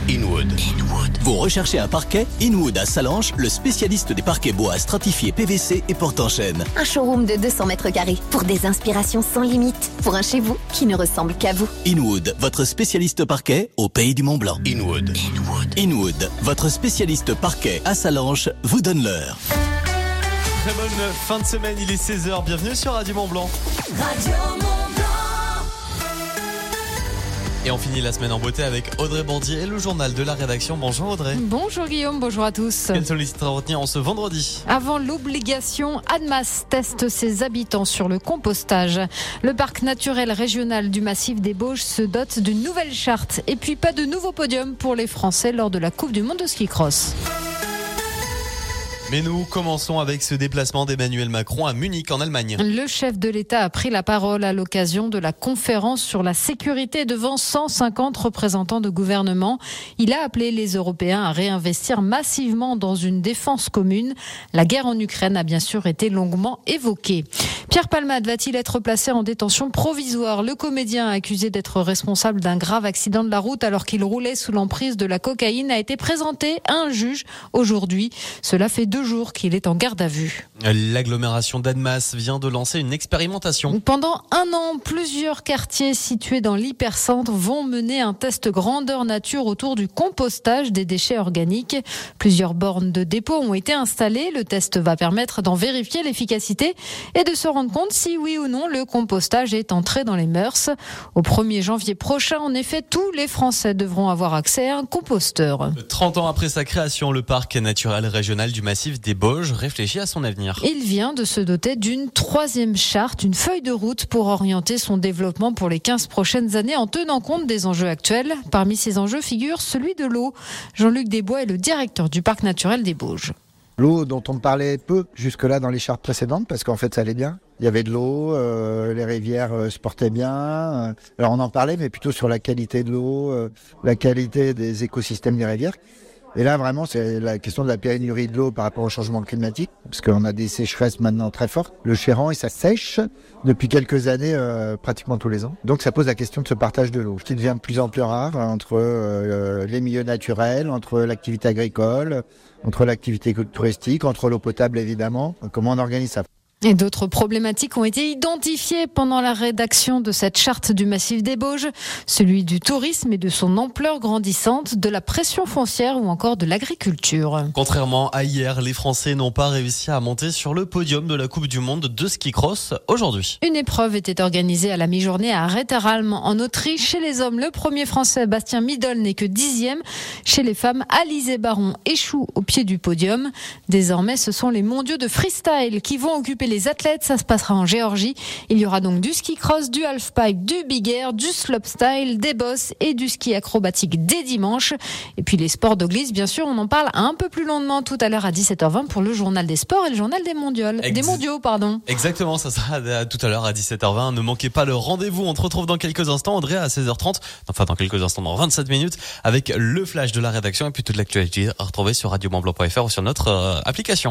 Inwood. Vous recherchez un parquet? Inwood à Sallanches, le spécialiste des parquets bois stratifiés PVC et porte-en-chêne. Un showroom de 200 mètres carrés pour des inspirations sans limite. Pour un chez vous qui ne ressemble qu'à vous. Inwood, votre spécialiste parquet au pays du Mont-Blanc. Inwood, votre spécialiste parquet à Sallanches, vous donne l'heure. Très bonne fin de semaine, il est 16h, bienvenue sur Radio Mont-Blanc. Radio Mont-Blanc. Et on finit la semaine en beauté avec Audrey Bordier et le journal de la rédaction. Bonjour Audrey. Bonjour Guillaume, bonjour à tous. Quels sont les titres à retenir en ce vendredi? Avant l'obligation, Annemasse teste ses habitants sur le compostage. Le parc naturel régional du massif des Bauges se dote d'une nouvelle charte. Et puis pas de nouveau podium pour les Français lors de la Coupe du Monde de ski cross. Mais nous commençons avec ce déplacement d'Emmanuel Macron à Munich en Allemagne. Le chef de l'État a pris la parole à l'occasion de la conférence sur la sécurité devant 150 représentants de gouvernement. Il a appelé les Européens à réinvestir massivement dans une défense commune. La guerre en Ukraine a bien sûr été longuement évoquée. Pierre Palmade va-t-il être placé en détention provisoire? Le comédien accusé d'être responsable d'un grave accident de la route alors qu'il roulait sous l'emprise de la cocaïne a été présenté à un juge aujourd'hui. Cela fait 2 jours qu'il est en garde à vue. L'agglomération d'Annemasse vient de lancer une expérimentation. Pendant 1 an, plusieurs quartiers situés dans l'hypercentre vont mener un test grandeur nature autour du compostage des déchets organiques. Plusieurs bornes de dépôt ont été installées. Le test va permettre d'en vérifier l'efficacité et de se rendre compte si oui ou non le compostage est entré dans les mœurs. Au 1er janvier prochain, en effet, tous les Français devront avoir accès à un composteur. 30 ans après sa création, le parc naturel régional du massif des Bauges réfléchit à son avenir. Il vient de se doter d'une 3e charte, une feuille de route pour orienter son développement pour les 15 prochaines années en tenant compte des enjeux actuels. Parmi ces enjeux figure celui de l'eau. Jean-Luc Desbois est le directeur du parc naturel des Bauges. L'eau dont on parlait peu jusque-là dans les chartes précédentes, parce qu'en fait ça allait bien. Il y avait de l'eau, les rivières se portaient bien. Alors on en parlait, mais plutôt sur la qualité de l'eau, la qualité des écosystèmes des rivières. Et là, vraiment, c'est la question de la pénurie de l'eau par rapport au changement climatique, parce qu'on a des sécheresses maintenant très fortes. Le Chéran, et ça sèche depuis quelques années, pratiquement tous les ans. Donc, ça pose la question de ce partage de l'eau, qui devient de plus en plus rare entre les milieux naturels, entre l'activité agricole, entre l'activité touristique, entre l'eau potable, évidemment. Comment on organise ça ? Et d'autres problématiques ont été identifiées pendant la rédaction de cette charte du massif des Bauges, celui du tourisme et de son ampleur grandissante, de la pression foncière ou encore de l'agriculture. Contrairement à hier, les Français n'ont pas réussi à monter sur le podium de la Coupe du Monde de ski cross aujourd'hui. Une épreuve était organisée à la mi-journée à Retteralm en Autriche. Chez les hommes, le premier Français Bastien Midol n'est que 10e. Chez les femmes, Alizé Baron échoue au pied du podium. Désormais, ce sont les mondiaux de freestyle qui vont occuper les athlètes. Ça se passera en Géorgie. Il y aura donc du ski cross, du halfpipe, du big air, du slopestyle, des bosses et du ski acrobatique dès dimanche. Et puis les sports de glisse, bien sûr, on en parle un peu plus longuement tout à l'heure à 17h20 pour le journal des sports et le journal des mondiaux. Exactement, ça sera tout à l'heure à 17h20. Ne manquez pas le rendez-vous. On te retrouve dans quelques instants, Audrey, à 16h30. Enfin, dans quelques instants, dans 27 minutes, avec le flash de la rédaction et puis toute l'actualité à retrouver sur radiomontblanc.fr ou sur notre application.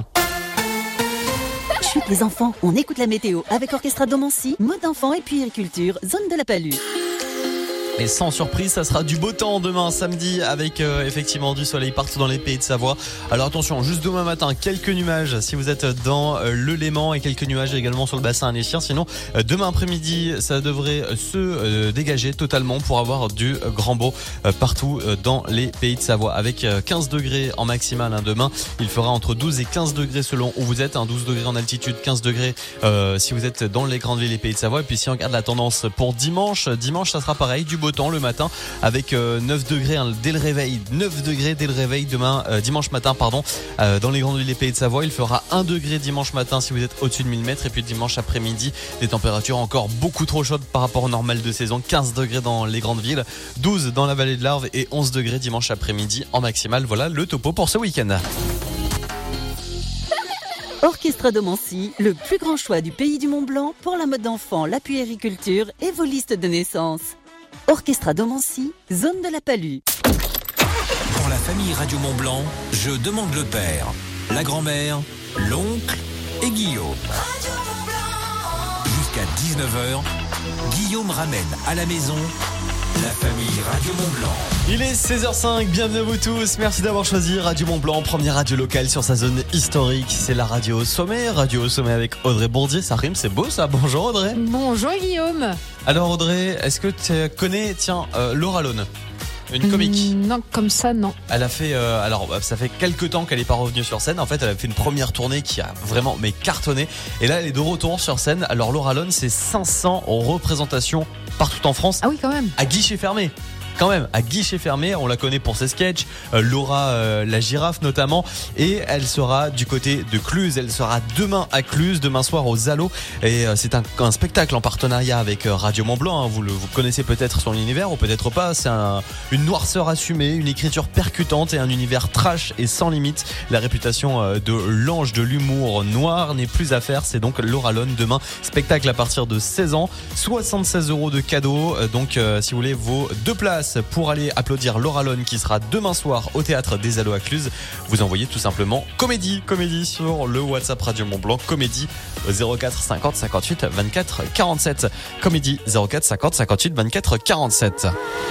Chut, les enfants, on écoute la météo avec Orchestra Domancy, mode enfant et puériculture, zone de la Palue. Et sans surprise, ça sera du beau temps demain samedi avec effectivement du soleil partout dans les pays de Savoie. Alors attention, juste demain matin, quelques nuages si vous êtes dans le Léman et quelques nuages également sur le bassin annécien. Sinon, demain après-midi, ça devrait se dégager totalement pour avoir du grand beau partout dans les pays de Savoie. Avec 15 degrés en maximal demain, il fera entre 12 et 15 degrés selon où vous êtes. 12 degrés en altitude, 15 degrés si vous êtes dans les grandes villes et pays de Savoie. Et puis si on regarde la tendance pour dimanche, ça sera pareil, du beau temps le matin avec 9 degrés dès le réveil. 9 degrés dès le réveil demain, dimanche matin, dans les grandes villes et pays de Savoie. Il fera 1 degré dimanche matin si vous êtes au-dessus de 1000 mètres. Et puis dimanche après-midi, des températures encore beaucoup trop chaudes par rapport au normal de saison. 15 degrés dans les grandes villes, 12 dans la vallée de l'Arve et 11 degrés dimanche après-midi en maximal. Voilà le topo pour ce week-end. Orchestra Domancy, le plus grand choix du pays du Mont-Blanc pour la mode d'enfant, la puériculture et vos listes de naissance. Orchestra Domancy, zone de la Palue. Dans la famille Radio Mont-Blanc, je demande le père, la grand-mère, l'oncle et Guillaume. Jusqu'à 19h, Guillaume ramène à la maison La famille Radio Mont-Blanc. Il est 16h05, bienvenue à vous tous, merci d'avoir choisi Radio Mont-Blanc, première radio locale sur sa zone historique, c'est la radio au sommet avec Audrey Bourdier, ça rime, c'est beau ça, bonjour Audrey. Bonjour Guillaume. Alors Audrey, est-ce que tu connais, Laura Lone, une comique? Non, comme ça, non. Elle a fait, ça fait quelques temps qu'elle n'est pas revenue sur scène, en fait elle a fait une première tournée qui a vraiment cartonné, et là elle est de retour sur scène. Alors Laura Lone, c'est 500 représentations partout en France. Ah oui, quand même. À guichet fermé. Quand même, à guichet fermé, on la connaît pour ses sketchs, Laura la girafe notamment, et elle sera du côté de Cluse, elle sera demain à Cluse, demain soir au Zalo, et c'est un spectacle en partenariat avec Radio Mont-Blanc, hein. Vous connaissez peut-être son univers ou peut-être pas, c'est une noirceur assumée, une écriture percutante et un univers trash et sans limite. La réputation de l'ange de l'humour noir n'est plus à faire, c'est donc Laura Lone demain, spectacle à partir de 16 ans, 76 € de cadeaux, donc si vous voulez vos 2 places pour aller applaudir Laura Lone qui sera demain soir au théâtre des Allos à Cluse, vous envoyez tout simplement comédie sur le WhatsApp Radio Mont-Blanc, comédie 04 50 58 24 47, comédie 04 50 58 24 47.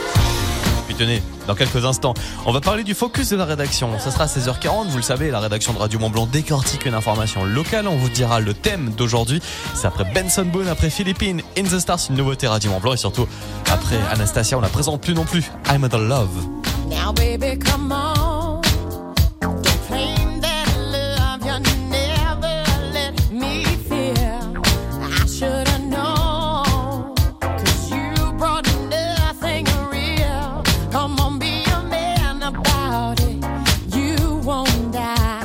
Puis tenez, dans quelques instants, on va parler du focus de la rédaction. Ça sera à 16h40, vous le savez, la rédaction de Radio Mont-Blanc décortique une information locale. On vous dira le thème d'aujourd'hui. C'est après Benson Boone, après Philippines, In the Stars, une nouveauté Radio Mont-Blanc. Et surtout, après Anastasia, on la présente plus non plus. I'm in love. Now baby, come on. Don't claim that love you never let me feel. I should have known, 'cause you brought nothing real. Come on, be a man about it. You won't die.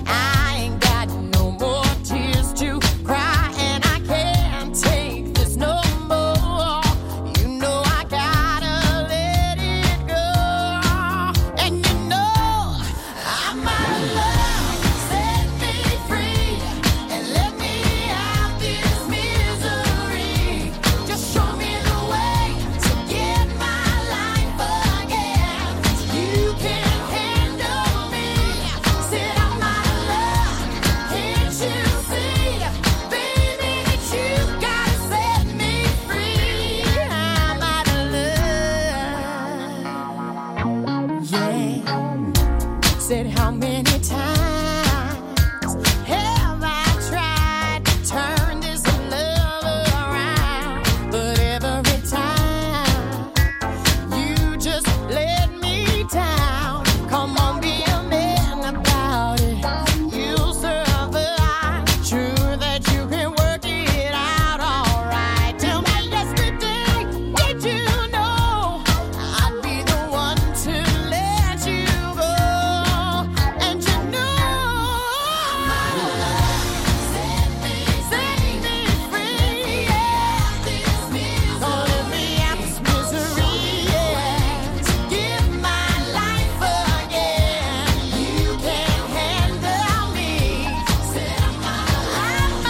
I ain't got no more tears to cry, and I can't take this no more. You know I gotta let it go. And you know I'm out of love. Set me free and let me out this misery. Just show me the way to get my life again. You can't handle me. Said I'm out of love. Can't you see, baby, that you gotta set me free? I'm out of love. Yeah. Said how many times have I tried to turn this love around? But every time you just let me down. Come on, be a man about it. You'll survive. True that you can work it out alright. Tell me yesterday, did you know I'd be the one to let you go? And you know I'm out of love. Set me free, yeah. Don't let me out this misery, yeah. To give my life again. You can't handle me. Said I'm out of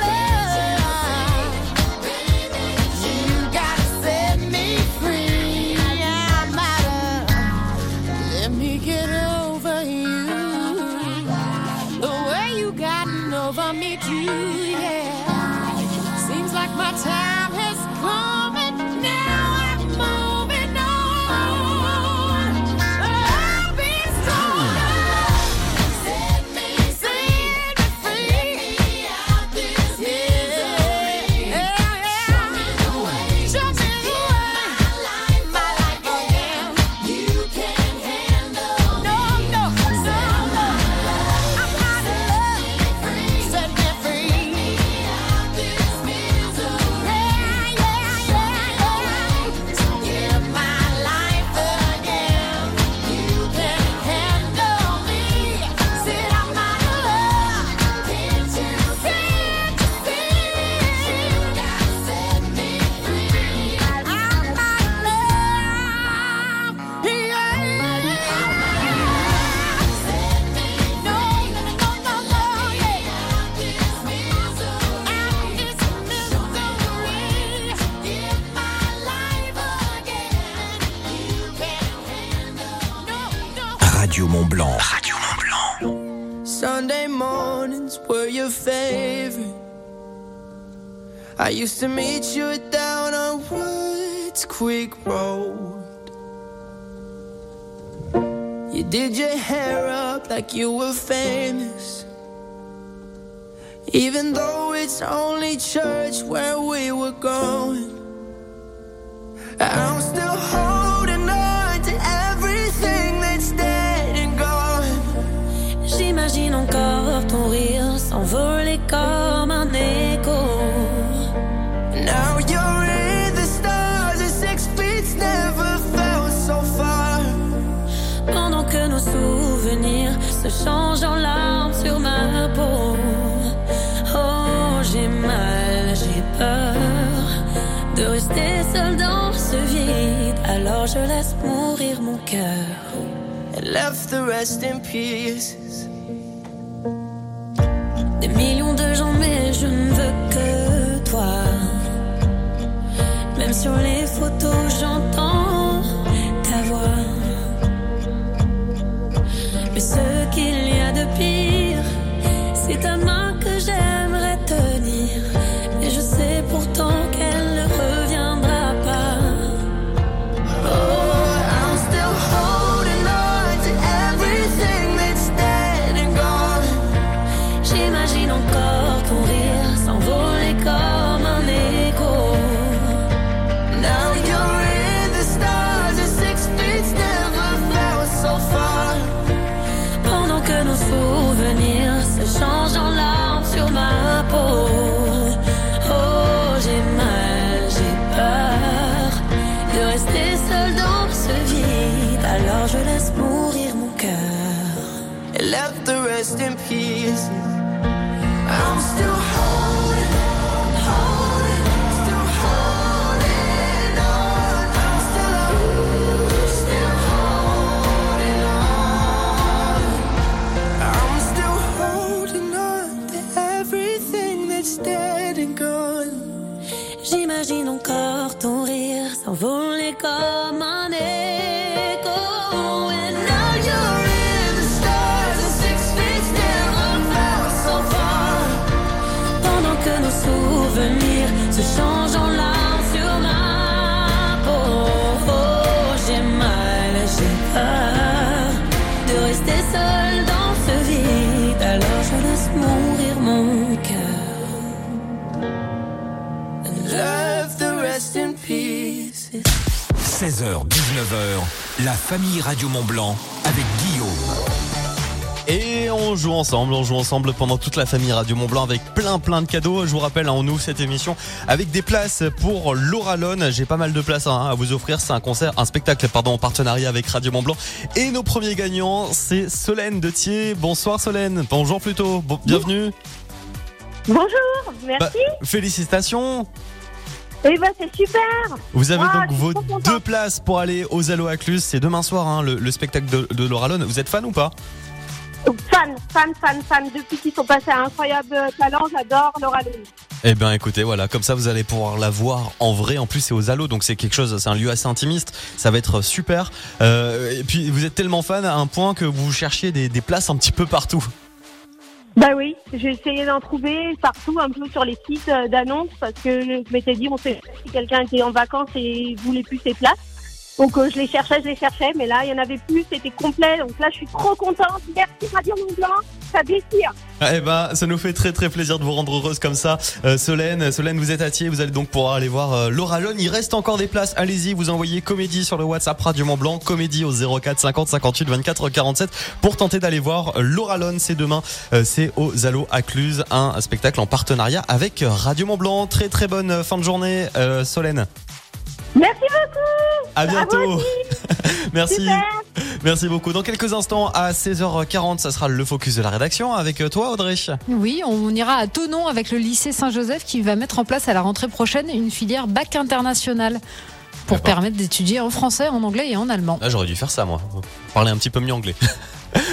love. You gotta set me free. I'm out of. Let me get over you. The way you gotten over me too, yeah. Seems like my time has come and now I'm moving on. I'll be stronger. Set me free. Out this misery. Show me the way. Show me the way. My life again. You can't handle. No. So I'm out of love. Set me free. Out this misery. To give my life again. You can't handle me. Said I'm out of love. Can't you see? You gotta set me free. I'm out of love. Yeah. Set me free. No, yeah. Out this misery. Give my life again. You can't handle. No. Radio Mont-Blanc. Radio Mont-Blanc. Sunday mornings were your favorite. I used to meet you down on Wood Streets quick road. You did your hair up like you were famous, even though it's only church where we were going. I'm still holding on to everything that's dead and gone. J'imagine encore ton rire s'envoler comme un écho. Now you're in the stars and 6 feet never felt so far. Pendant que nos souvenirs se changent en larmes sur ma peau. Oh, j'ai mal, j'ai peur de rester seule dans ce vide. Alors je laisse mourir mon cœur. And left the rest in pieces. Des millions de gens, mais je ne veux que toi. Même sur les photos, j'entends ta voix. Mais ce qu'il y a de pire, c'est ta main que j'aimerais tenir. Et je sais pourtant qu'elle ne reviendra pas. Oh, I'm still holding on to everything that's dead and gone. J'imagine encore ton rire s'envoler comme un écho. Now you're in the stars and 6 feet never felt so far. Pendant que nos souvenirs se changent en larmes sur ma peau. Oh, j'ai mal, j'ai peur de rester seule dans ce vide. Alors je laisse mourir mon cœur. And left the rest in pieces. I'm still holding on, still holding on. I'm still holding on. I'm still holding on to everything that's dead and gone. J'imagine encore ton rire s'envoler comme un écho. And now You're in the stars and 6 feet never felt so far. pendant que nos souvenirs se changent en larmes sur ma peau. Oh, j'ai mal, j'ai peur de rester seule dans ce vide. Alors je laisse mourir mon cœur. Left the rest in pieces. 16h, 19h, la famille Radio Mont-Blanc avec Guillaume. Et on joue ensemble pendant toute la famille Radio Mont-Blanc avec plein de cadeaux. Je vous rappelle, on ouvre cette émission avec des places pour l'Oralone. J'ai pas mal de places à vous offrir. C'est un spectacle en partenariat avec Radio Mont-Blanc. Et nos premiers gagnants, c'est Solène de Thiers. Bonsoir Solène. Bonjour plutôt. Bienvenue. Bonjour, merci. Félicitations. Eh ben c'est super. Vous avez Ah, donc je suis vos trop contente. 2 places pour aller aux Allo à Cluse. C'est demain soir le spectacle de l'Oralone. Vous êtes fan ou pas? Fan. Depuis qu'ils sont passés à Incroyable Talent, j'adore Laura Lune. Eh bien écoutez, voilà, comme ça vous allez pouvoir la voir en vrai. En plus c'est aux Allo, donc c'est un lieu assez intimiste. Ça va être super. Et puis vous êtes tellement fan à un point que vous cherchiez des places un petit peu partout. Bah oui, j'ai essayé d'en trouver partout, un peu sur les sites d'annonces, parce que je m'étais dit, on sait si quelqu'un était en vacances et voulait plus ses places. Donc je les cherchais, mais là, il y en avait plus, c'était complet. Donc là, je suis trop contente. Merci Radio Mont-Blanc, ça déchire. Eh ben, ça nous fait très plaisir de vous rendre heureuse comme ça. Solène, vous êtes à Thiers, vous allez donc pouvoir aller voir l'Oralone. Il reste encore des places, allez-y, vous envoyez Comédie sur le WhatsApp Radio Mont-Blanc, Comédie au 04 50 58 24 47 pour tenter d'aller voir l'Oralone. C'est demain, c'est aux Allo à Cluse, un spectacle en partenariat avec Radio Mont-Blanc. Très bonne fin de journée, Solène. Merci beaucoup. À bientôt. Merci. Super. Merci beaucoup. Dans quelques instants, à 16h40, ça sera le focus de la rédaction avec toi, Audrey. Oui, on ira à Thonon avec le lycée Saint-Joseph qui va mettre en place à la rentrée prochaine une filière bac international pour permettre d'étudier en français, en anglais et en allemand. Ah, j'aurais dû faire ça, moi. Parler un petit peu mieux anglais.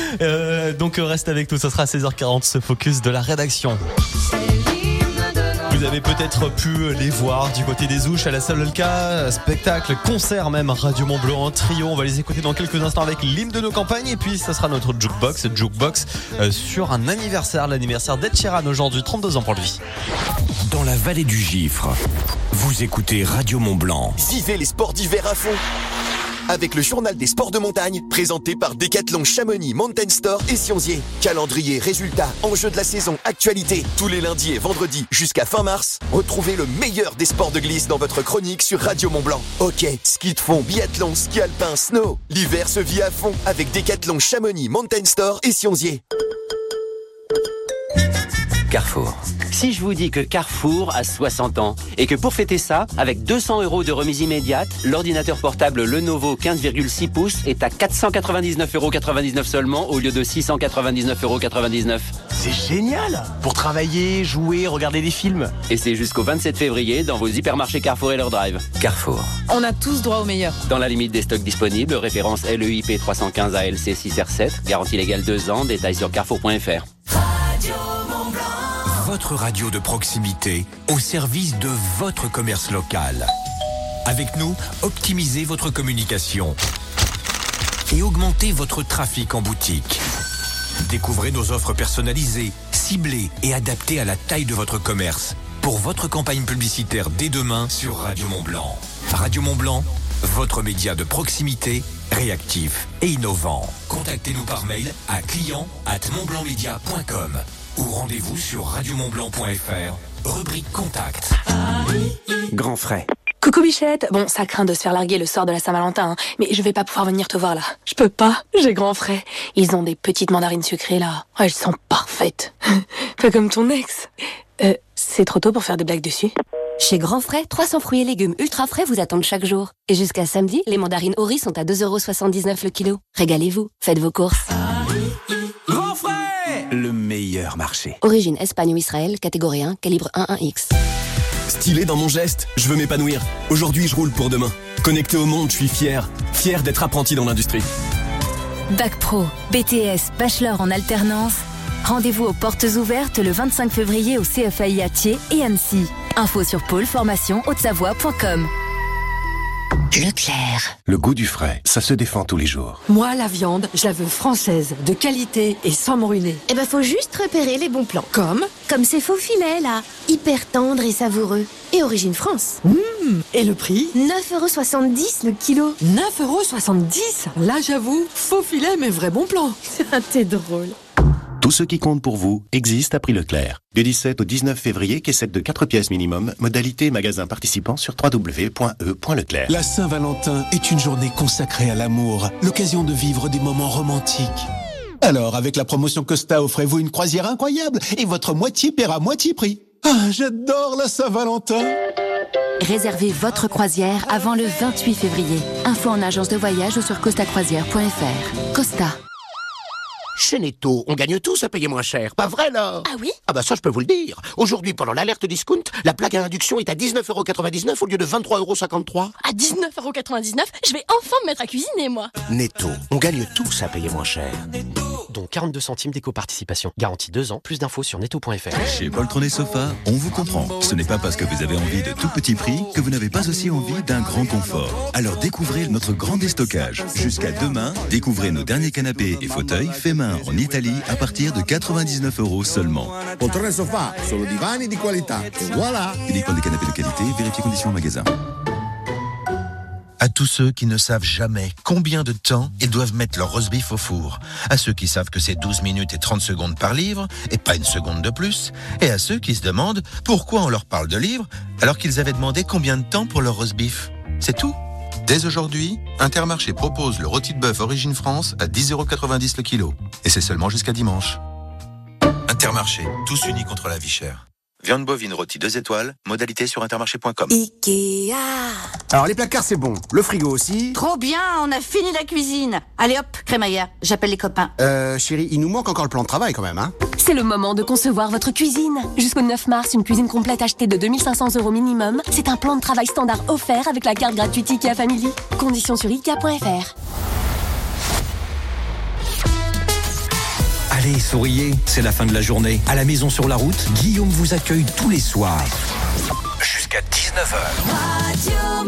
Donc reste avec nous, ça sera à 16h40 ce focus de la rédaction. Vous avez peut-être pu les voir du côté des Ouches à la salle Olka, spectacle, concert même, Radio Mont-Blanc en trio. On va les écouter dans quelques instants avec l'hymne de nos campagnes et puis ça sera notre jukebox sur un anniversaire, l'anniversaire d'Ed Sheeran aujourd'hui, 32 ans pour lui. Dans la vallée du Gifre, vous écoutez Radio Mont-Blanc. Vivez les sports d'hiver à fond avec le journal des sports de montagne présenté par Decathlon Chamonix, Mountain Store et Sionzier. Calendrier, résultats, enjeux de la saison, actualité. Tous les lundis et vendredis jusqu'à fin mars, retrouvez le meilleur des sports de glisse dans votre chronique sur Radio Mont-Blanc. Hockey, ski de fond, biathlon, ski alpin, snow. L'hiver se vit à fond avec Decathlon Chamonix, Mountain Store et Sionzier. Carrefour. Si je vous dis que Carrefour a 60 ans et que pour fêter ça, avec 200 € de remise immédiate, l'ordinateur portable Lenovo 15,6 pouces est à 499,99 € seulement au lieu de 699,99 €. C'est génial! Pour travailler, jouer, regarder des films. Et c'est jusqu'au 27 février dans vos hypermarchés Carrefour et leur drive. Carrefour. On a tous droit au meilleur. Dans la limite des stocks disponibles, référence LEIP 315 ALC 6R7, garantie légale 2 ans, détails sur carrefour.fr. Votre radio de proximité au service de votre commerce local. Avec nous, optimisez votre communication et augmentez votre trafic en boutique. Découvrez nos offres personnalisées, ciblées et adaptées à la taille de votre commerce. Pour votre campagne publicitaire dès demain sur Radio Mont-Blanc. Radio Mont-Blanc, votre média de proximité, réactif et innovant. Contactez-nous par mail à client@montblancmedia.com ou rendez-vous sur radiomontblanc.fr, rubrique Contact. Grand frais. Coucou Bichette, bon ça craint de se faire larguer le soir de la Saint-Valentin, hein, mais je vais pas pouvoir venir te voir là. Je peux pas, j'ai grand frais. Ils ont des petites mandarines sucrées là, elles sont parfaites. Pas comme ton ex. C'est trop tôt pour faire des blagues dessus. Chez Grand Frais, 300 fruits et légumes ultra frais vous attendent chaque jour. Et jusqu'à samedi, les mandarines Ori sont à 2,79 € le kilo. Régalez-vous, faites vos courses. Grand frais, le meilleur marché. Origine Espagne ou Israël, catégorie 1, calibre 1-1X. Stylé dans mon geste, je veux m'épanouir. Aujourd'hui, je roule pour demain. Connecté au monde, je suis fier. Fier d'être apprenti dans l'industrie. Bac Pro, BTS, Bachelor en alternance. Rendez-vous aux portes ouvertes le 25 février au CFAI à Thiers et Annecy. Info sur pôleformation-haute-savoie.com. Leclerc. Le goût du frais, ça se défend tous les jours. Moi, la viande, je la veux française, de qualité et sans me ruiner. Eh ben, faut juste repérer les bons plans. Comme ces faux filets, là. Hyper tendres et savoureux. Et origine France. Et le prix ? 9,70 € le kilo. 9,70 €. Là, j'avoue, faux filet, mais vrai bon plan. T'es drôle. Tout ce qui compte pour vous existe à prix Leclerc. Du 17 au 19 février, caissette de 4 pièces minimum, modalité magasin participant sur www.e.leclerc. La Saint-Valentin est une journée consacrée à l'amour, l'occasion de vivre des moments romantiques. Alors, avec la promotion Costa, offrez-vous une croisière incroyable et votre moitié paiera moitié prix. Ah, j'adore la Saint-Valentin. Réservez votre croisière avant le 28 février. Info en agence de voyage ou sur costacroisière.fr. Costa. Chez Netto, on gagne tous à payer moins cher, pas vrai là? Ah oui? Ah bah ça je peux vous le dire. Aujourd'hui, pendant l'alerte discount, la plaque à induction est à 19,99 € au lieu de 23,53 €. À 19,99 €, je vais enfin me mettre à cuisiner, moi. Netto, on gagne tous à payer moins cher. Donc 42 centimes d'éco-participation. Garantie 2 ans, plus d'infos sur netto.fr. Chez Poltron Sofa, on vous comprend. Ce n'est pas parce que vous avez envie de tout petit prix que vous n'avez pas aussi envie d'un grand confort. Alors découvrez notre grand déstockage. Jusqu'à demain, découvrez nos derniers canapés et fauteuils faits main en Italie à partir de 99 € seulement. Poltrone Sofa, solo divani di qualità. Et voilà. Uniquement des canapés de qualité, vérifiez conditions en magasin. À tous ceux qui ne savent jamais combien de temps ils doivent mettre leur roast beef au four. À ceux qui savent que c'est 12 minutes et 30 secondes par livre, et pas une seconde de plus. Et à ceux qui se demandent pourquoi on leur parle de livres, alors qu'ils avaient demandé combien de temps pour leur roast beef. C'est tout. Dès aujourd'hui, Intermarché propose le rôti de bœuf Origine France à 10,90 € le kilo. Et c'est seulement jusqu'à dimanche. Intermarché, tous unis contre la vie chère. Viande bovine rôti 2 étoiles, modalité sur intermarché.com. Ikea. Alors les placards c'est bon, le frigo aussi. Trop bien, on a fini la cuisine. Allez hop, crémaillère, j'appelle les copains. Chérie, il nous manque encore le plan de travail quand même, hein. C'est le moment de concevoir votre cuisine. Jusqu'au 9 mars, une cuisine complète achetée de 2 500 € minimum. C'est un plan de travail standard offert avec la carte gratuite Ikea Family. Conditions sur Ikea.fr. Allez Allez, souriez, c'est la fin de la journée. À la maison sur la route, Guillaume vous accueille tous les soirs. Jusqu'à 19h.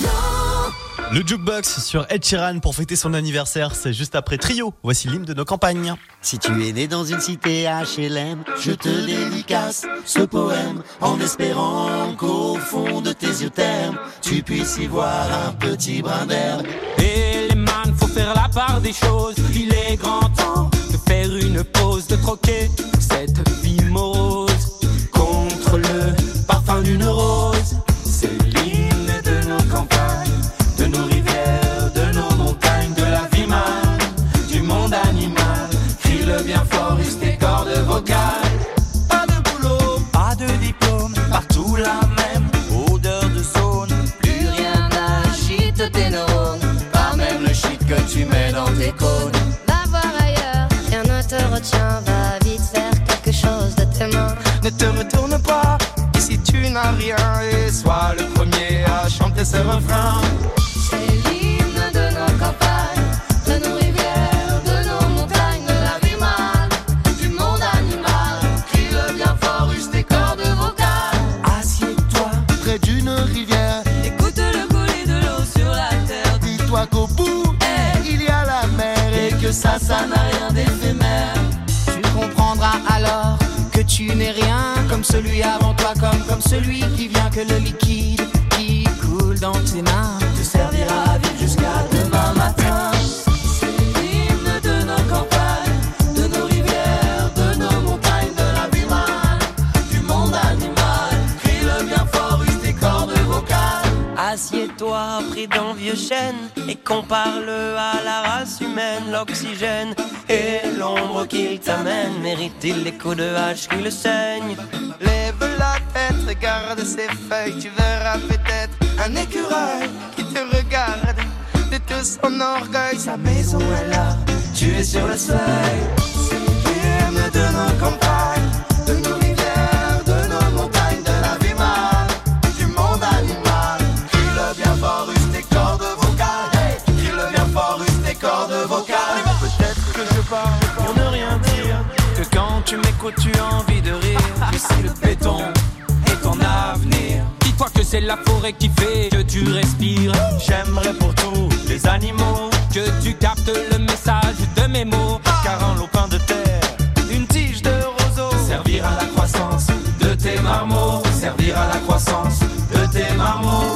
Le Jukebox sur Ed Sheeran pour fêter son anniversaire, c'est juste après Trio. Voici l'hymne de nos campagnes. Si tu es né dans une cité HLM, je te dédicace ce poème en espérant qu'au fond de tes yeux termes, tu puisses y voir un petit brin d'herbe. Et les man, faut faire la part des choses. Il est grand temps de faire une pause, de troquer cette vie morose contre le parfum d'une rose. C'est l'hymne de nos campagnes, de nos rivières, de nos montagnes, de la vie man, du monde animal. Crie-le bien fort, use tes cordes vocales. Pas de boulot, pas de diplôme, partout la même odeur de zone. Plus rien n'agite tes neurones, pas même le shit que tu mets dans tes cônes. Va voir ailleurs, rien ne te retient, va vite faire quelque chose de tes mains. Ne te retourne pas, ici tu n'as rien, et sois le premier à chanter ce refrain. C'est l'hymne de nos campagnes, de nos rivières, de nos montagnes, de la vie man, du monde animal. Crie-le bien fort, use tes cordes vocales. Assieds-toi près d'une rivière, écoute le couler de l'eau sur la terre. Dis-toi qu'au bout, il y a la mer et que ça n'a rien d'éphémère. Tu comprendras alors que tu n'es rien comme celui avant toi, comme celui qui vient, que le liquide qui coule dans tes mains te servira à vivre jusqu'à demain matin. C'est l'hymne de nos campagnes, de nos rivières, de nos montagnes, de la vie man, du monde animal. Crie-le bien fort, use tes cordes vocales. Assieds-toi pris d'un vieux chêne et compare-le à la race humaine. L'oxygène et l'ombre qu'il t'amène, mérite-t-il les coups de hache qui le saignent? Lève la tête, regarde ses feuilles, tu verras peut-être un écureuil qui te regarde de tout son orgueil. Sa maison est là, tu es sur le seuil. C'est l'hymne de nos campagnes, de nos rivières, de nos montagnes, de la vie man, du monde animal. Crie-le bien fort, use tes cordes vocales. Hey, crie-le bien fort, use tes cordes vocales. Peut-être que je parle pour ne rien dire, que quand tu m'écoutes tu as envie de rire. Je suis le béton et ton avenir. Dis-toi que c'est la forêt qui fait que tu respires. J'aimerais pour tous les animaux que tu captes le message de mes mots. Car en lopin de terre, une tige de roseau servir à la croissance de tes marmots. Servir à la croissance de tes marmots.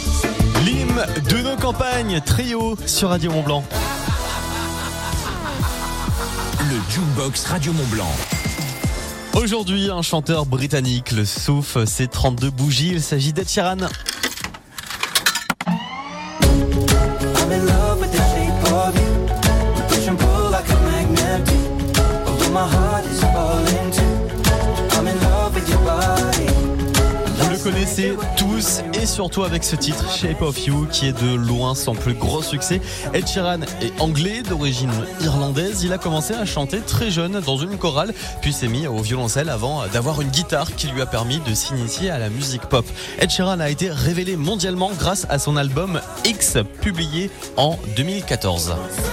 L'hymne de nos campagnes, Trio sur Radio Mont-Blanc. Le Jukebox Radio Mont-Blanc. Aujourd'hui, un chanteur britannique le souffle ses 32 bougies. Il s'agit d'Ed Sheeran. I'm in love with the shape of you. We push and pull like a magnet. Although my heart is falling too. I'm in love with your body. Vous le connaissez tous et surtout avec ce titre Shape of You qui est de loin son plus gros succès. Ed Sheeran est anglais d'origine irlandaise. Il a commencé à chanter très jeune dans une chorale puis s'est mis au violoncelle avant d'avoir une guitare qui lui a permis de s'initier à la musique pop. Ed Sheeran a été révélé mondialement grâce à son album X publié en 2014.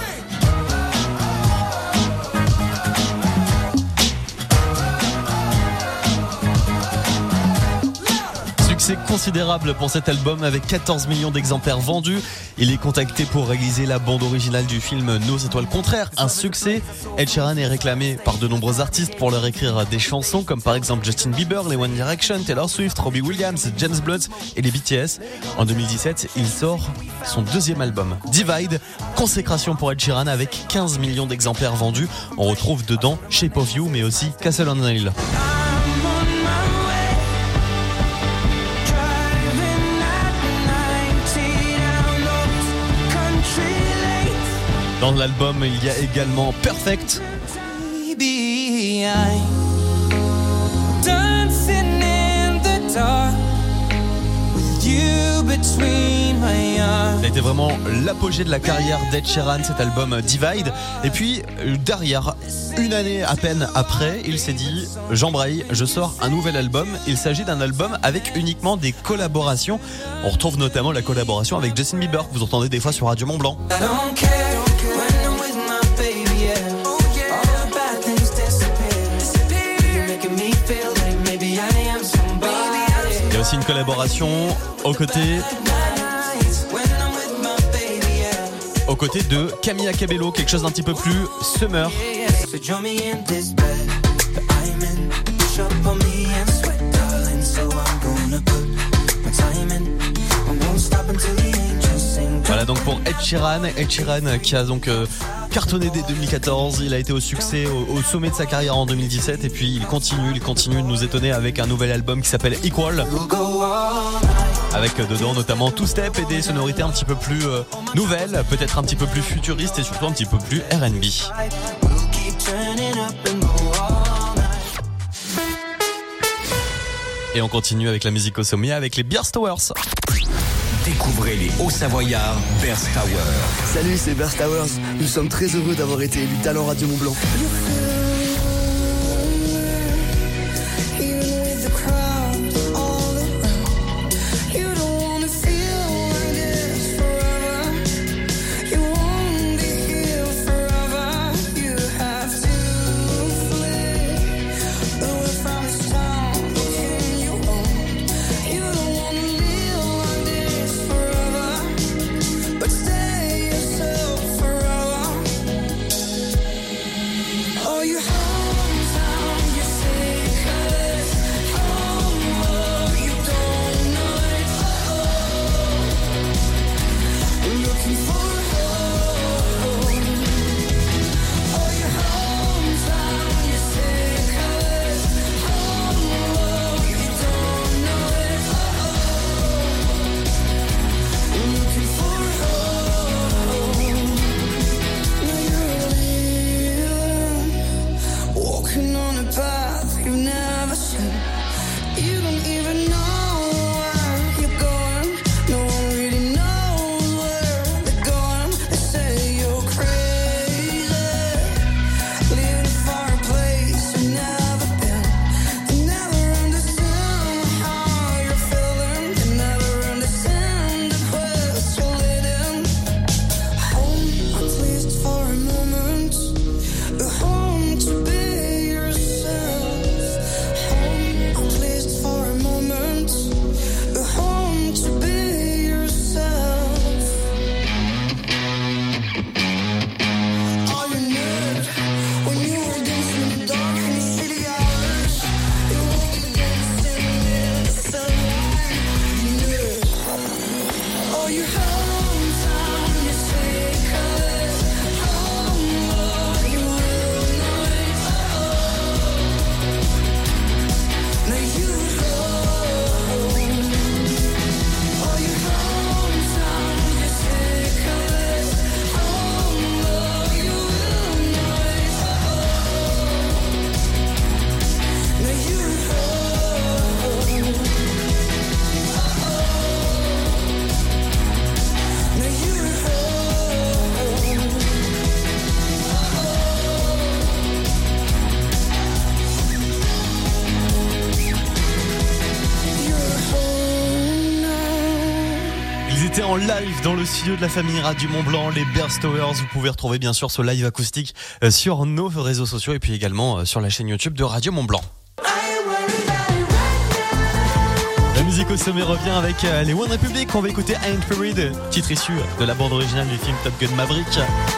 Succès considérable pour cet album avec 14 millions d'exemplaires vendus. Il est contacté pour réaliser la bande originale du film Nos étoiles contraires, un succès. Ed Sheeran est réclamé par de nombreux artistes pour leur écrire des chansons comme par exemple Justin Bieber, les One Direction, Taylor Swift, Robbie Williams, James Blunt et les BTS. En 2017, il sort son deuxième album, Divide, consécration pour Ed Sheeran avec 15 millions d'exemplaires vendus. On retrouve dedans Shape of You mais aussi Castle on Hill. Dans l'album, il y a également Perfect. Baby, I'm dancing in the dark with you between my arms. Ça a été vraiment l'apogée de la carrière d'Ed Sheeran, cet album Divide. Et puis derrière, une année à peine après, il s'est dit j'embraye, je sors un nouvel album. Il s'agit d'un album avec uniquement des collaborations. On retrouve notamment la collaboration avec Justin Bieber que vous entendez des fois sur Radio Mont-Blanc. collaboration aux côtés de Camila Cabello, quelque chose d'un petit peu plus summer. Voilà donc pour Ed Sheeran qui a donc cartonné dès 2014, il a été au succès au sommet de sa carrière en 2017 et puis il continue de nous étonner avec un nouvel album qui s'appelle Equal, avec dedans notamment Two Step et des sonorités un petit peu plus nouvelles, peut-être un petit peu plus futuristes et surtout un petit peu plus R&B. Et on continue avec la musique au sommet avec les Bears Towers. Découvrez les Hauts-Savoyards Bears Towers. Salut, c'est Bears Towers. Nous sommes très heureux d'avoir été élus talent Radio Mont Blanc. En live dans le studio de la famille Radio Mont Blanc, les Bears Towers. Vous pouvez retrouver bien sûr ce live acoustique sur nos réseaux sociaux et puis également sur la chaîne YouTube de Radio Mont Blanc. La musique au sommet revient avec les One Republic. On va écouter Ain't Buried, titre issu de la bande originale du film Top Gun Maverick.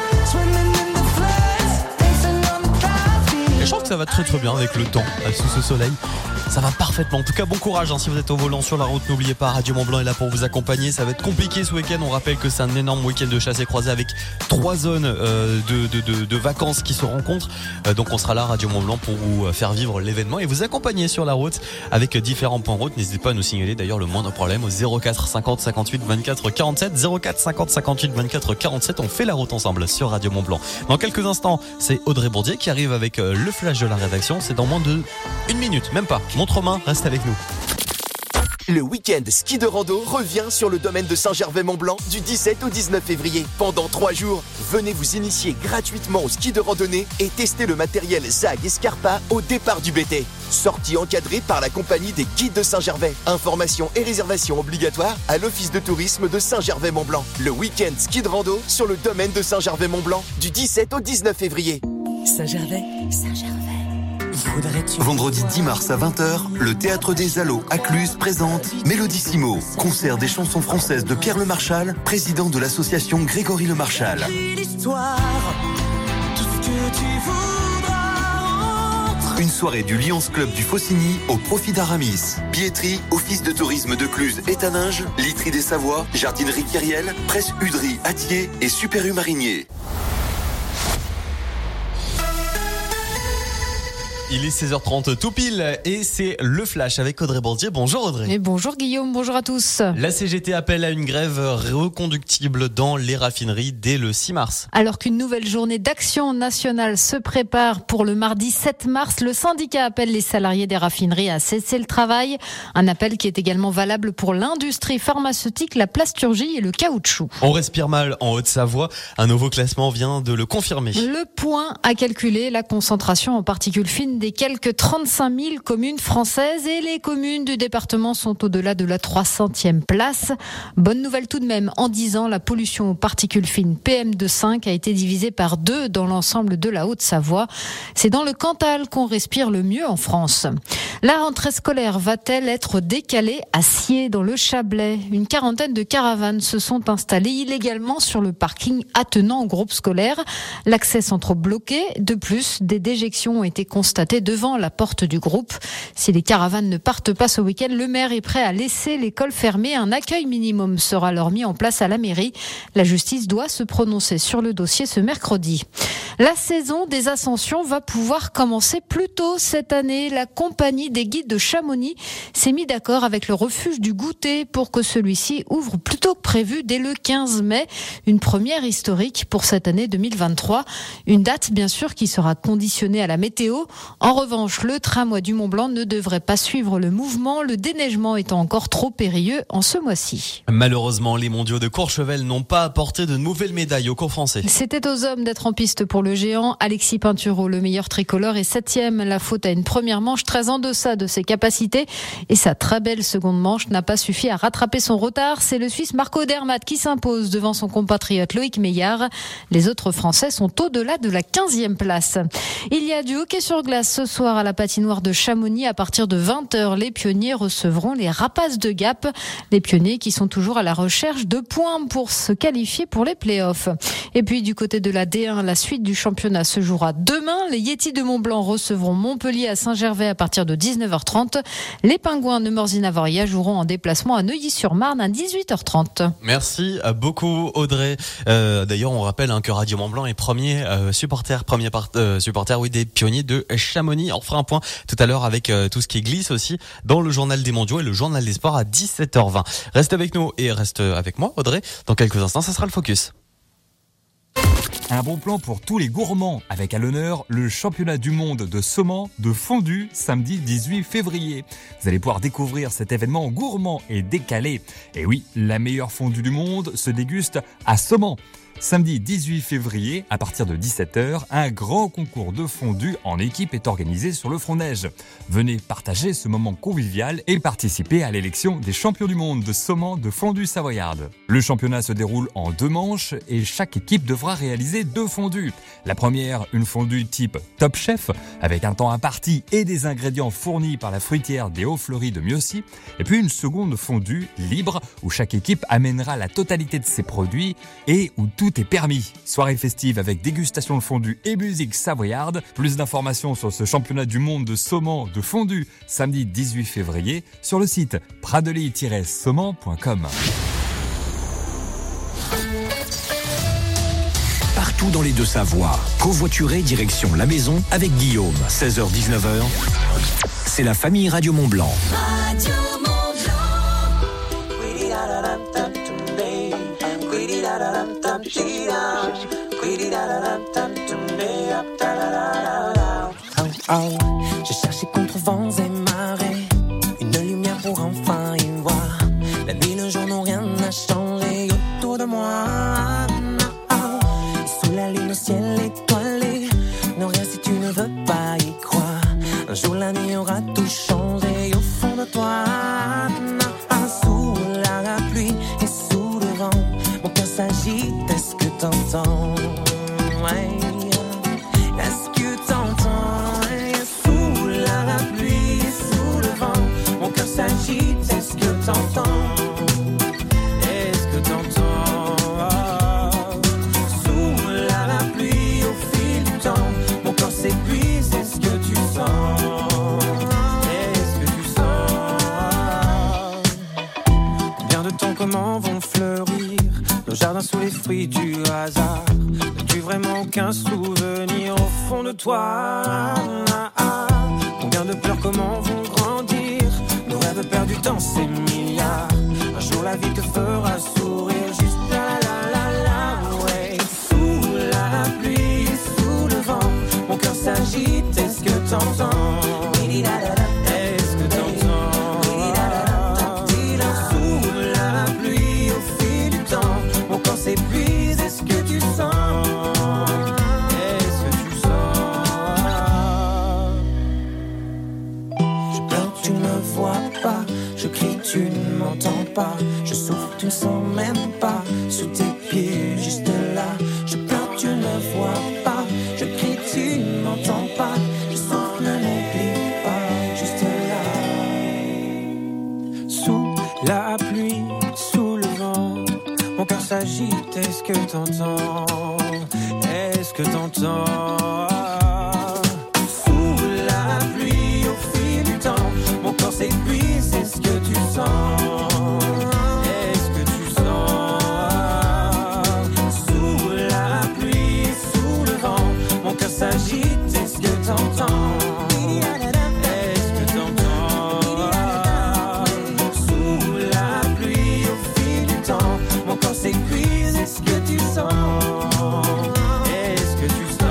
Et je trouve que ça va très très bien avec le temps, sous ce soleil. Ça va parfaitement. En tout cas, bon courage si vous êtes au volant sur la route. N'oubliez pas, Radio Mont Blanc est là pour vous accompagner. Ça va être compliqué ce week-end. On rappelle que c'est un énorme week-end de chasse et croisée avec 3 zones de vacances qui se rencontrent. Donc on sera là, Radio Mont Blanc, pour vous faire vivre l'événement et vous accompagner sur la route avec différents points de route. N'hésitez pas à nous signaler d'ailleurs le moindre problème au 04 50 58 24 47. 04 50 58 24 47. On fait la route ensemble sur Radio Mont Blanc. Dans quelques instants, c'est Audrey Bourdier qui arrive avec le flash de la rédaction. C'est dans moins de 1 minute, même pas. Montre-main, reste avec nous. Le week-end ski de rando revient sur le domaine de Saint-Gervais-Mont-Blanc du 17 au 19 février. Pendant 3 jours, venez vous initier gratuitement au ski de randonnée et tester le matériel ZAG et Scarpa au départ du BT. Sortie encadrée par la compagnie des guides de Saint-Gervais. Informations et réservations obligatoires à l'office de tourisme de Saint-Gervais-Mont-Blanc. Le week-end ski de rando sur le domaine de Saint-Gervais-Mont-Blanc du 17 au 19 février. Saint-Gervais. Saint-Gervais. Vendredi 10 mars à 20h, le Théâtre des Allos à Cluse présente Mélodissimo, concert des chansons françaises de Pierre Le Marchal, président de l'association Grégory Le Marchal. Une soirée du Lions Club du Faucigny au profit d'Aramis. Billetterie, Office de tourisme de Cluse et Taninges, Literie des Savoies, Jardinerie Kyriel, Presse Udry, Attier et Super U Marinier. Il est 16h30 tout pile et c'est le Flash avec Audrey Bordier. Bonjour Audrey. Et bonjour Guillaume, bonjour à tous. La CGT appelle à une grève reconductible dans les raffineries dès le 6 mars. Alors qu'une nouvelle journée d'action nationale se prépare pour le mardi 7 mars, le syndicat appelle les salariés des raffineries à cesser le travail. Un appel qui est également valable pour l'industrie pharmaceutique, la plasturgie et le caoutchouc. On respire mal en Haute-Savoie. Un nouveau classement vient de le confirmer. Le point à calculer, la concentration en particules fines des quelques 35 000 communes françaises et les communes du département sont au-delà de la 300e place. Bonne nouvelle tout de même, en 10 ans, la pollution aux particules fines PM2,5 a été divisée par 2 dans l'ensemble de la Haute-Savoie. C'est dans le Cantal qu'on respire le mieux en France. La rentrée scolaire va-t-elle être décalée à Sciez dans le Chablais? Une quarantaine de caravanes se sont installées illégalement sur le parking attenant au groupe scolaire. L'accès s'en trouve bloqué. De plus, des déjections ont été constatées devant la porte du groupe. Si les caravanes ne partent pas ce week-end, le maire est prêt à laisser l'école fermée. Un accueil minimum sera alors mis en place à la mairie. La justice doit se prononcer sur le dossier ce mercredi. La saison des ascensions va pouvoir commencer plus tôt cette année. La compagnie des guides de Chamonix s'est mis d'accord avec le refuge du Goûter pour que celui-ci ouvre plus tôt que prévu dès le 15 mai. Une première historique pour cette année 2023. Une date, bien sûr, qui sera conditionnée à la météo. En revanche, le tramway du Mont-Blanc ne devrait pas suivre le mouvement, le déneigement étant encore trop périlleux en ce mois-ci. Malheureusement, les mondiaux de Courchevel n'ont pas apporté de nouvelles médailles au cours français. C'était aux hommes d'être en piste pour le géant. Alexis Pinturo, le meilleur tricolore, est 7e. La faute à une première manche très en deçà de ses capacités. Et sa très belle seconde manche n'a pas suffi à rattraper son retard. C'est le Suisse Marco Odermatt qui s'impose devant son compatriote Loïc Meillard. Les autres Français sont au-delà de la 15e place. Il y a du hockey sur glace ce soir à la patinoire de Chamonix. À partir de 20h, les pionniers recevront les Rapaces de Gap. Les pionniers qui sont toujours à la recherche de points pour se qualifier pour les playoffs. Et puis du côté de la D1, la suite du championnat se jouera demain. Les Yetis de Mont-Blanc recevront Montpellier à Saint-Gervais à partir de 19h30. Les Pingouins de Morzine-Avoria joueront en déplacement à Neuilly-sur-Marne à 18h30. Merci beaucoup Audrey. D'ailleurs, on rappelle que Radio Mont-Blanc est premier supporter des pionniers de Chamonix. On fera un point tout à l'heure avec tout ce qui glisse aussi dans le journal des mondiaux et le journal des sports à 17h20. Reste avec nous et reste avec moi Audrey. Dans quelques instants, ça sera le focus. Un bon plan pour tous les gourmands, avec à l'honneur le championnat du monde de saumon de fondue samedi 18 février. Vous allez pouvoir découvrir cet événement gourmand et décalé. Et oui, la meilleure fondue du monde se déguste à Saumon. Samedi 18 février, à partir de 17h, un grand concours de fondue en équipe est organisé sur le front neige. Venez partager ce moment convivial et participer à l'élection des champions du monde de saumon de fondue savoyarde. Le championnat se déroule en 2 manches et chaque équipe devra réaliser 2 fondues. La première, une fondue type Top Chef, avec un temps imparti et des ingrédients fournis par la fruitière des Hauts-Fleuris de Mieuxy. Et puis une seconde fondue libre, où chaque équipe amènera la totalité de ses produits et où tout est permis. Soirée festive avec dégustation de fondue et musique savoyarde. Plus d'informations sur ce championnat du monde de saumon de fondue samedi 18 février sur le site pradely-saumon.com. Partout dans les Deux-Savoies, covoituré direction la maison avec Guillaume. 16h-19h, c'est la famille Radio Mont-Blanc. Radio J'ai cherché contre vents et marées une lumière pour enfin y voir. La nuit, le jour n'ont rien à changer autour de moi. Et sous la lune, au ciel étoilé, non rien si tu ne veux pas y croire. Un jour la nuit aura tout changé au fond de toi. Sous la pluie et sous le vent, mon cœur s'agite, est-ce que t'entends? Ouais. Est-ce que t'entends? Sous fruit du hasard? N'as-tu vraiment aucun souvenir au fond de toi? Combien de pleurs, comment vont grandir nos rêves perdus dans ces milliards? Un jour la vie te fera sourire, juste la, ouais. Sous la pluie, sous le vent, mon cœur s'agite, est-ce que t'entends? Est-ce que t'entends? Sous la pluie, au fil du temps, mon corps s'épuise, est-ce que tu sens? Est-ce que tu sens? Je pleure, tu ne vois pas, je crie, tu ne m'entends pas, je souffre, tu ne sens même pas, sous tes pieds, juste là. Je pleure, tu ne vois pas, je crie, tu ne m'entends pas, je souffre, ne m'oublie pas, juste là. Sous la pluie, sous le vent, mon cœur s'agite, est-ce que t'entends? Est-ce que t'entends? Sous la pluie, au fil du temps, mon corps s'épuise, est-ce que tu sens? Est-ce que tu sens? Sous la pluie, sous le vent, mon cœur s'agite, est-ce que t'entends? Est-ce que t'entends? Sous la pluie, au fil du temps, mon corps s'épuise, est-ce que tu sens? Est-ce que tu sens?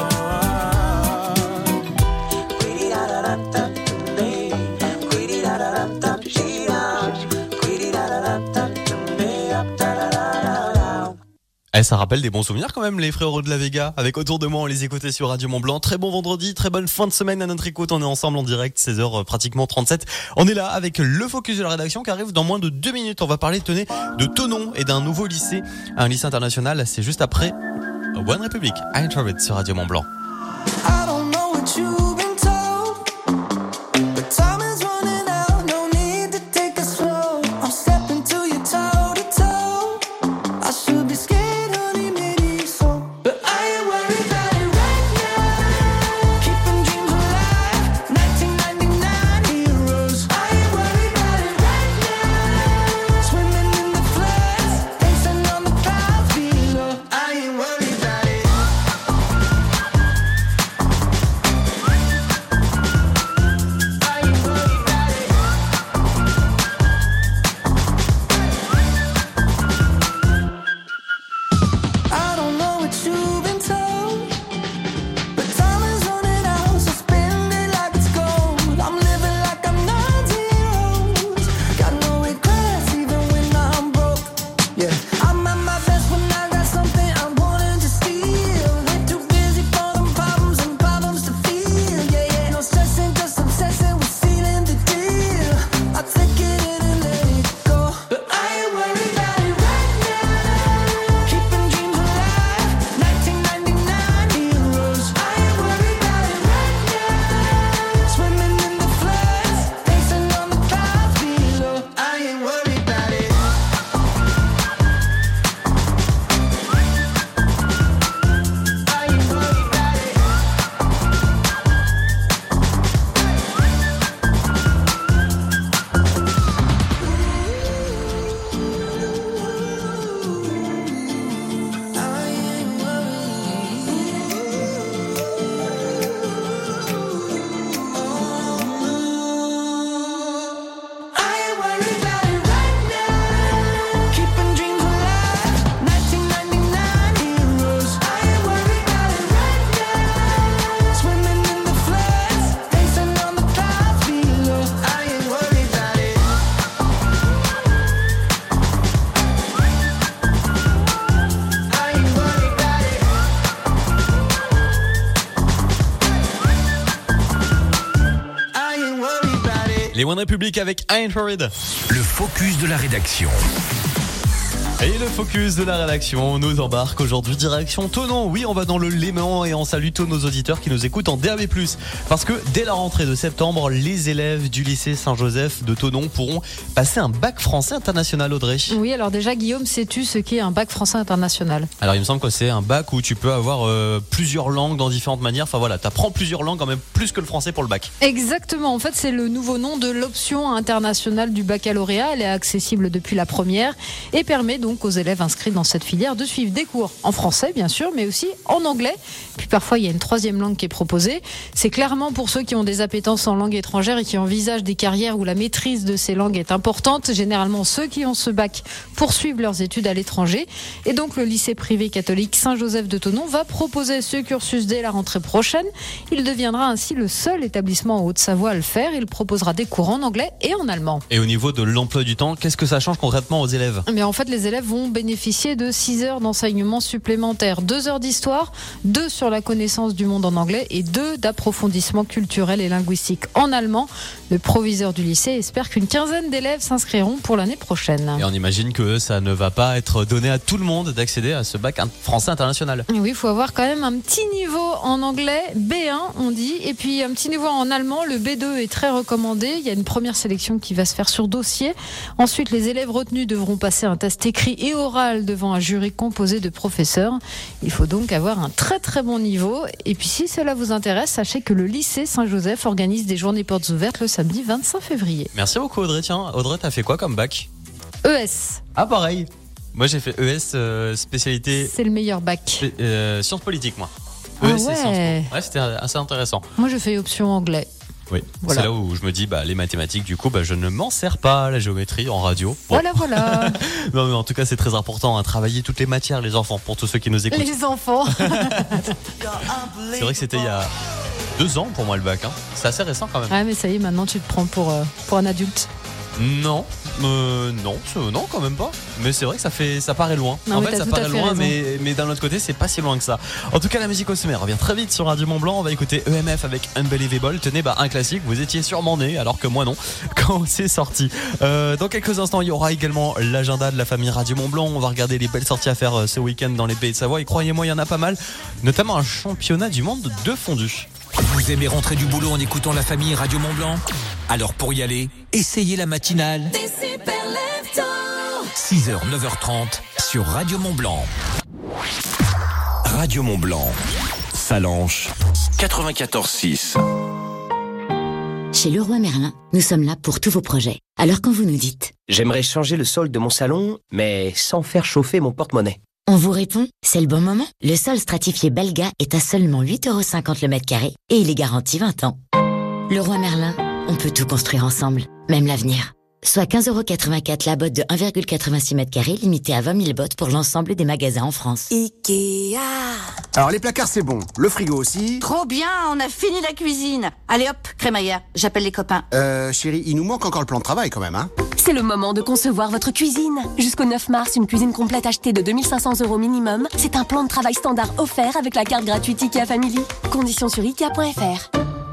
Ça rappelle des bons souvenirs quand même, les frérots de la Vega. Avec Autour de moi, on les écoutait sur Radio Mont-Blanc. Très bon vendredi, très bonne fin de semaine à notre écoute. On est ensemble en direct, 16h pratiquement 37. On est là avec le focus de la rédaction qui arrive dans moins de 2 minutes. On va parler, tenez, de Thonon et d'un nouveau lycée, un lycée international. C'est juste après One Republic, I Enjoy It sur Radio Mont-Blanc. I don't know what you've been told, but time is running out, no need to take it slow. I'm stepping to you toe to toe. I should be scared, honey, maybe so, but I ain't worried about it right now. Keeping dreams alive, 1999 heroes. I ain't worried about it right now. Swimming in the floods, dancing on the clouds below. I ain't worried about it. I don't know what you've been told, but time is running out, so spend it like it's gold. I'm living like I'm 9 zeros, got no regrets even when I'm broke. Yeah, I'm at my best when I got something I wanted to steal. Way too busy for them problems and problems to feel. Yeah, yeah, no stressing, just obsessing with sealing the deal. I take it in and let it go, but I ain't worried about it right now. Keeping dreams alive, 1999 heroes. I ain't worried about it right now. Swimming in the floods, dancing on the clouds below. I ain't worried about it. I ain't worried about it. I ain't worried about it right now. Keeping dreams alive, 1999 heroes. I ain't worried about it right now. Swimming in the floods, dancing on the clouds below. I ain't worried about it. I ain't worried about it. I ain't worried about it. Les One Republic avec I Ain't Worried. Le focus de la rédaction. Et le focus de la rédaction nous embarque aujourd'hui direction Thonon. Oui, on va dans le Léman et on salue tous nos auditeurs qui nous écoutent en DAB+. Parce que dès la rentrée de septembre, les élèves du lycée Saint-Joseph de Thonon pourront passer un bac français international, Audrey. Oui, alors déjà, Guillaume, sais-tu ce qu'est un bac français international? Alors il me semble que c'est un bac où tu peux avoir plusieurs langues dans différentes manières. Enfin voilà, t'apprends plusieurs langues, quand même plus que le français pour le bac. Exactement, en fait c'est le nouveau nom de l'option internationale du baccalauréat. Elle est accessible depuis la première et permet donc aux élèves inscrits dans cette filière de suivre des cours en français, bien sûr, mais aussi en anglais. Puis parfois, il y a une troisième langue qui est proposée. C'est clairement pour ceux qui ont des appétences en langue étrangère et qui envisagent des carrières où la maîtrise de ces langues est importante. Généralement, ceux qui ont ce bac poursuivent leurs études à l'étranger. Et donc, le lycée privé catholique Saint-Joseph de Thonon va proposer ce cursus dès la rentrée prochaine. Il deviendra ainsi le seul établissement en Haute-Savoie à le faire. Il proposera des cours en anglais et en allemand. Et au niveau de l'emploi du temps, qu'est-ce que ça change concrètement aux élèves ? Mais en fait, les élèves vont bénéficier de 6 heures d'enseignement supplémentaire. 2 heures d'histoire, 2 sur la connaissance du monde en anglais et 2 d'approfondissement culturel et linguistique en allemand. Le proviseur du lycée espère qu'une quinzaine d'élèves s'inscriront pour l'année prochaine. Et on imagine que ça ne va pas être donné à tout le monde d'accéder à ce bac français international. Oui, il faut avoir quand même un petit niveau en anglais, B1 on dit, et puis un petit niveau en allemand, le B2 est très recommandé. Il y a une première sélection qui va se faire sur dossier. Ensuite, les élèves retenus devront passer un test écrit et oral devant un jury composé de professeurs. Il faut donc avoir un très très bon niveau. Et puis si cela vous intéresse, sachez que le lycée Saint-Joseph organise des journées portes ouvertes le samedi 25 février. Merci beaucoup Audrey. Tiens, Audrey, t'as fait quoi comme bac ? ES. Ah pareil. Moi j'ai fait ES spécialité. C'est le meilleur bac. Sciences politiques moi. Ah ES ouais. et Sciences Po. Ouais, c'était assez intéressant. Moi je fais option anglais. Oui, voilà. C'est là où je me dis, les mathématiques, du coup, je ne m'en sers pas, la géométrie en radio. Bon. Voilà. Non, mais en tout cas, c'est très important, travailler toutes les matières, les enfants, pour tous ceux qui nous écoutent. Les enfants. C'est vrai que c'était il y a 2 ans pour moi le bac. C'est assez récent quand même. Ah, mais ça y est, maintenant tu te prends pour un adulte. Non, quand même pas. Mais c'est vrai que ça paraît loin. Non, en fait, ça paraît loin, raison. mais d'un autre côté, c'est pas si loin que ça. En tout cas, la musique au sommet revient très vite sur Radio Mont Blanc. On va écouter EMF avec Unbelievable. Tenez, un classique. Vous étiez sûrement né, alors que moi non, quand c'est sorti. Dans quelques instants, il y aura également l'agenda de la famille Radio Mont Blanc. On va regarder les belles sorties à faire ce week-end dans les Pays de Savoie. Et croyez-moi, il y en a pas mal, notamment un championnat du monde de fondu. Vous aimez rentrer du boulot en écoutant la famille Radio Mont Blanc ? Alors pour y aller, essayez la matinale. Des super leftos. 6h, 9h30 sur Radio Mont Blanc. Radio Mont Blanc, Salanches, 94.6. Chez Leroy Merlin, nous sommes là pour tous vos projets. Alors quand vous nous dites « J'aimerais changer le sol de mon salon, mais sans faire chauffer mon porte-monnaie », on vous répond « C'est le bon moment. Le sol stratifié Belga est à seulement 8,50 € le mètre carré et il est garanti 20 ans. Leroy Merlin, on peut tout construire ensemble, même l'avenir. Soit 15,84 € la botte de 1,86 m², limitée à 20 000 bottes pour l'ensemble des magasins en France. Ikea. Alors les placards c'est bon, le frigo aussi. Trop bien, on a fini la cuisine. Allez hop, crémaillère, j'appelle les copains. Chérie, il nous manque encore le plan de travail quand même, hein. C'est le moment de concevoir votre cuisine. Jusqu'au 9 mars, une cuisine complète achetée de 2500 € minimum. C'est un plan de travail standard offert avec la carte gratuite IKEA Family. Conditions sur Ikea.fr.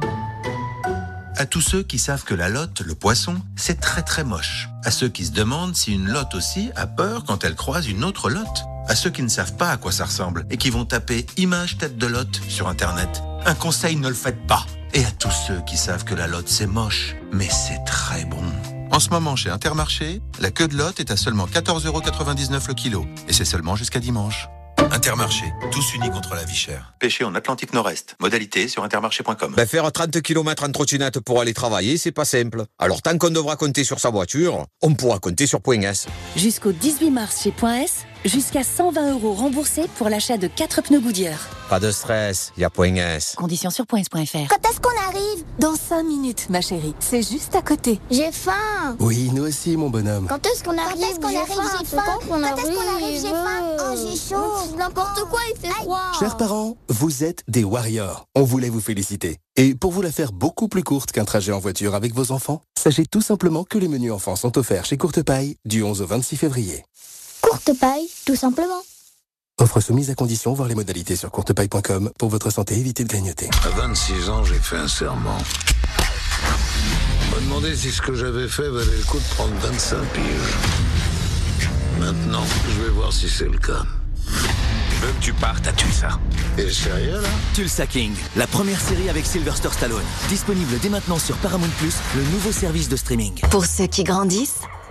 À tous ceux qui savent que la lotte, le poisson, c'est très très moche. À ceux qui se demandent si une lotte aussi a peur quand elle croise une autre lotte. À ceux qui ne savent pas à quoi ça ressemble et qui vont taper « image tête de lotte » sur Internet. Un conseil, ne le faites pas. Et à tous ceux qui savent que la lotte c'est moche, mais c'est très bon. En ce moment, chez Intermarché, la queue de lotte est à seulement 14,99 € le kilo. Et c'est seulement jusqu'à dimanche. Intermarché, tous unis contre la vie chère. Pêché en Atlantique Nord-Est. Modalité sur intermarché.com. Faire 30 km en trottinette pour aller travailler, c'est pas simple. Alors tant qu'on devra compter sur sa voiture, on pourra compter sur Point S. Jusqu'au 18 mars chez Point S, jusqu'à 120 € remboursés pour l'achat de 4 pneus Goodyear. Pas de stress, y a Point S. Conditions sur points.fr. Quand est-ce qu'on arrive? Dans 5 minutes, ma chérie. C'est juste à côté. J'ai faim. Oui, nous aussi mon bonhomme. Quand est-ce qu'on arrive? J'ai faim. Quand est-ce qu'on arrive? J'ai faim. Oh, j'ai chaud. N'importe quoi, il fait froid. Chers parents, vous êtes des warriors. On voulait vous féliciter. Et pour vous la faire beaucoup plus courte qu'un trajet en voiture avec vos enfants, sachez tout simplement que les menus enfants sont offerts chez Courte Paille du 11 au 26 février. Courte Paille, tout simplement. Offre soumise à condition, voir les modalités sur courtepaille.com. Pour votre santé, évitez de grignoter. À 26 ans, j'ai fait un serment. On m'a demandé si ce que j'avais fait valait le coup de prendre 25 piges. Maintenant, je vais voir si c'est le cas. Je veux que tu partes à Tulsa. Et sérieux, là? Tulsa King, la première série avec Sylvester Stallone. Disponible dès maintenant sur Paramount+, le nouveau service de streaming. Pour ceux qui grandissent,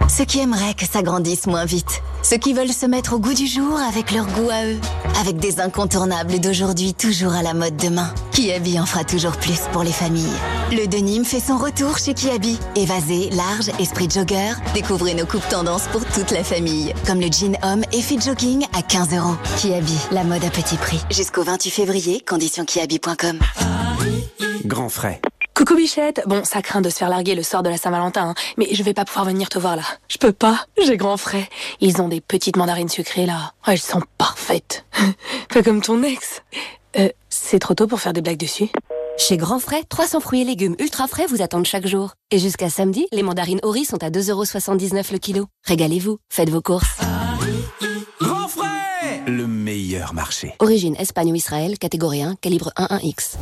Ceux qui aimeraient que ça grandisse moins vite. Ceux qui veulent se mettre au goût du jour avec leur goût à eux. Avec des incontournables d'aujourd'hui toujours à la mode demain. Kiabi en fera toujours plus pour les familles. Le denim fait son retour chez Kiabi. Évasé, large, esprit jogger. Découvrez nos coupes tendances pour toute la famille. Comme le jean homme effet jogging à 15 €. Kiabi, la mode à petit prix. Jusqu'au 28 février, conditions kiabi.com. Grand frais. Coucou Bichette, bon ça craint de se faire larguer le soir de la Saint-Valentin, hein, mais je vais pas pouvoir venir te voir là. Je peux pas, j'ai grand frais. Ils ont des petites mandarines sucrées là, elles sont parfaites. Pas comme ton ex. C'est trop tôt pour faire des blagues dessus. Chez Grand Frais, 300 fruits et légumes ultra frais vous attendent chaque jour. Et jusqu'à samedi, les mandarines Ori sont à 2,79 € le kilo. Régalez-vous, faites vos courses. Grand frais, le meilleur marché. Origine Espagne ou Israël, catégorie 1, calibre 1,1X.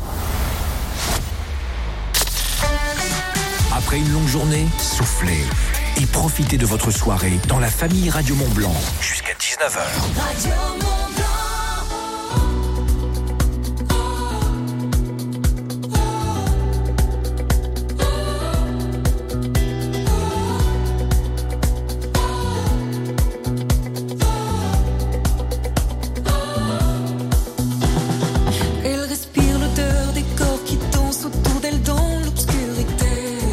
Après une longue journée, soufflez et profitez de votre soirée dans la famille Radio Mont-Blanc jusqu'à 19h. Elle respire l'odeur des corps qui dansent autour d'elle dans l'obscurité.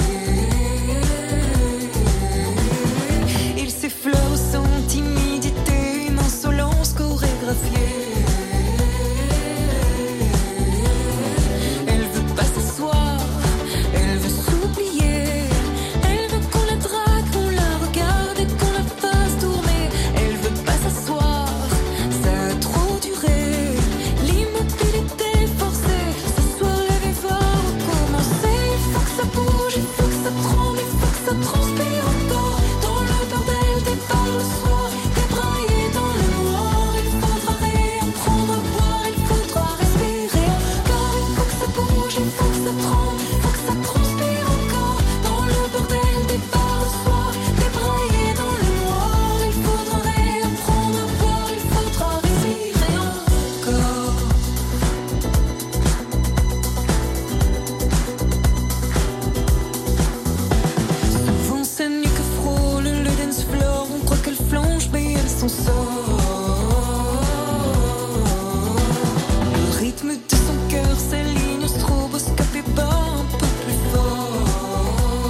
Il s'effleure sans timidité, une insolence chorégraphiée. Elle veut pas s'asseoir, elle veut s'oublier. Elle veut qu'on la drague, qu'on la regarde et qu'on la fasse tourner. Elle veut pas s'asseoir, ça a trop duré. L'immobilité forcée, ce soir la vie va recommencer. Il faut que ça bouge, il faut que ça tremble, il faut que ça transpire encore. Dans le bordel des bars le soir, débraillé dans le noir. Il faudra réapprendre à boire, il faudra respirer encore. Il faut que ça bouge, il faut que ça tremble, il faut que ça transpire encore. Dans le bordel des bars le soir, débraillé dans le noir. Il faudra réapprendre à boire, il faudra respirer encore. Souvent c'est nuit que frôle le dance floor. On croit qu'elle flanche mais elle s'en sort. Le rythme de son cœur s'aligne au stroboscope et bat un peu plus fort.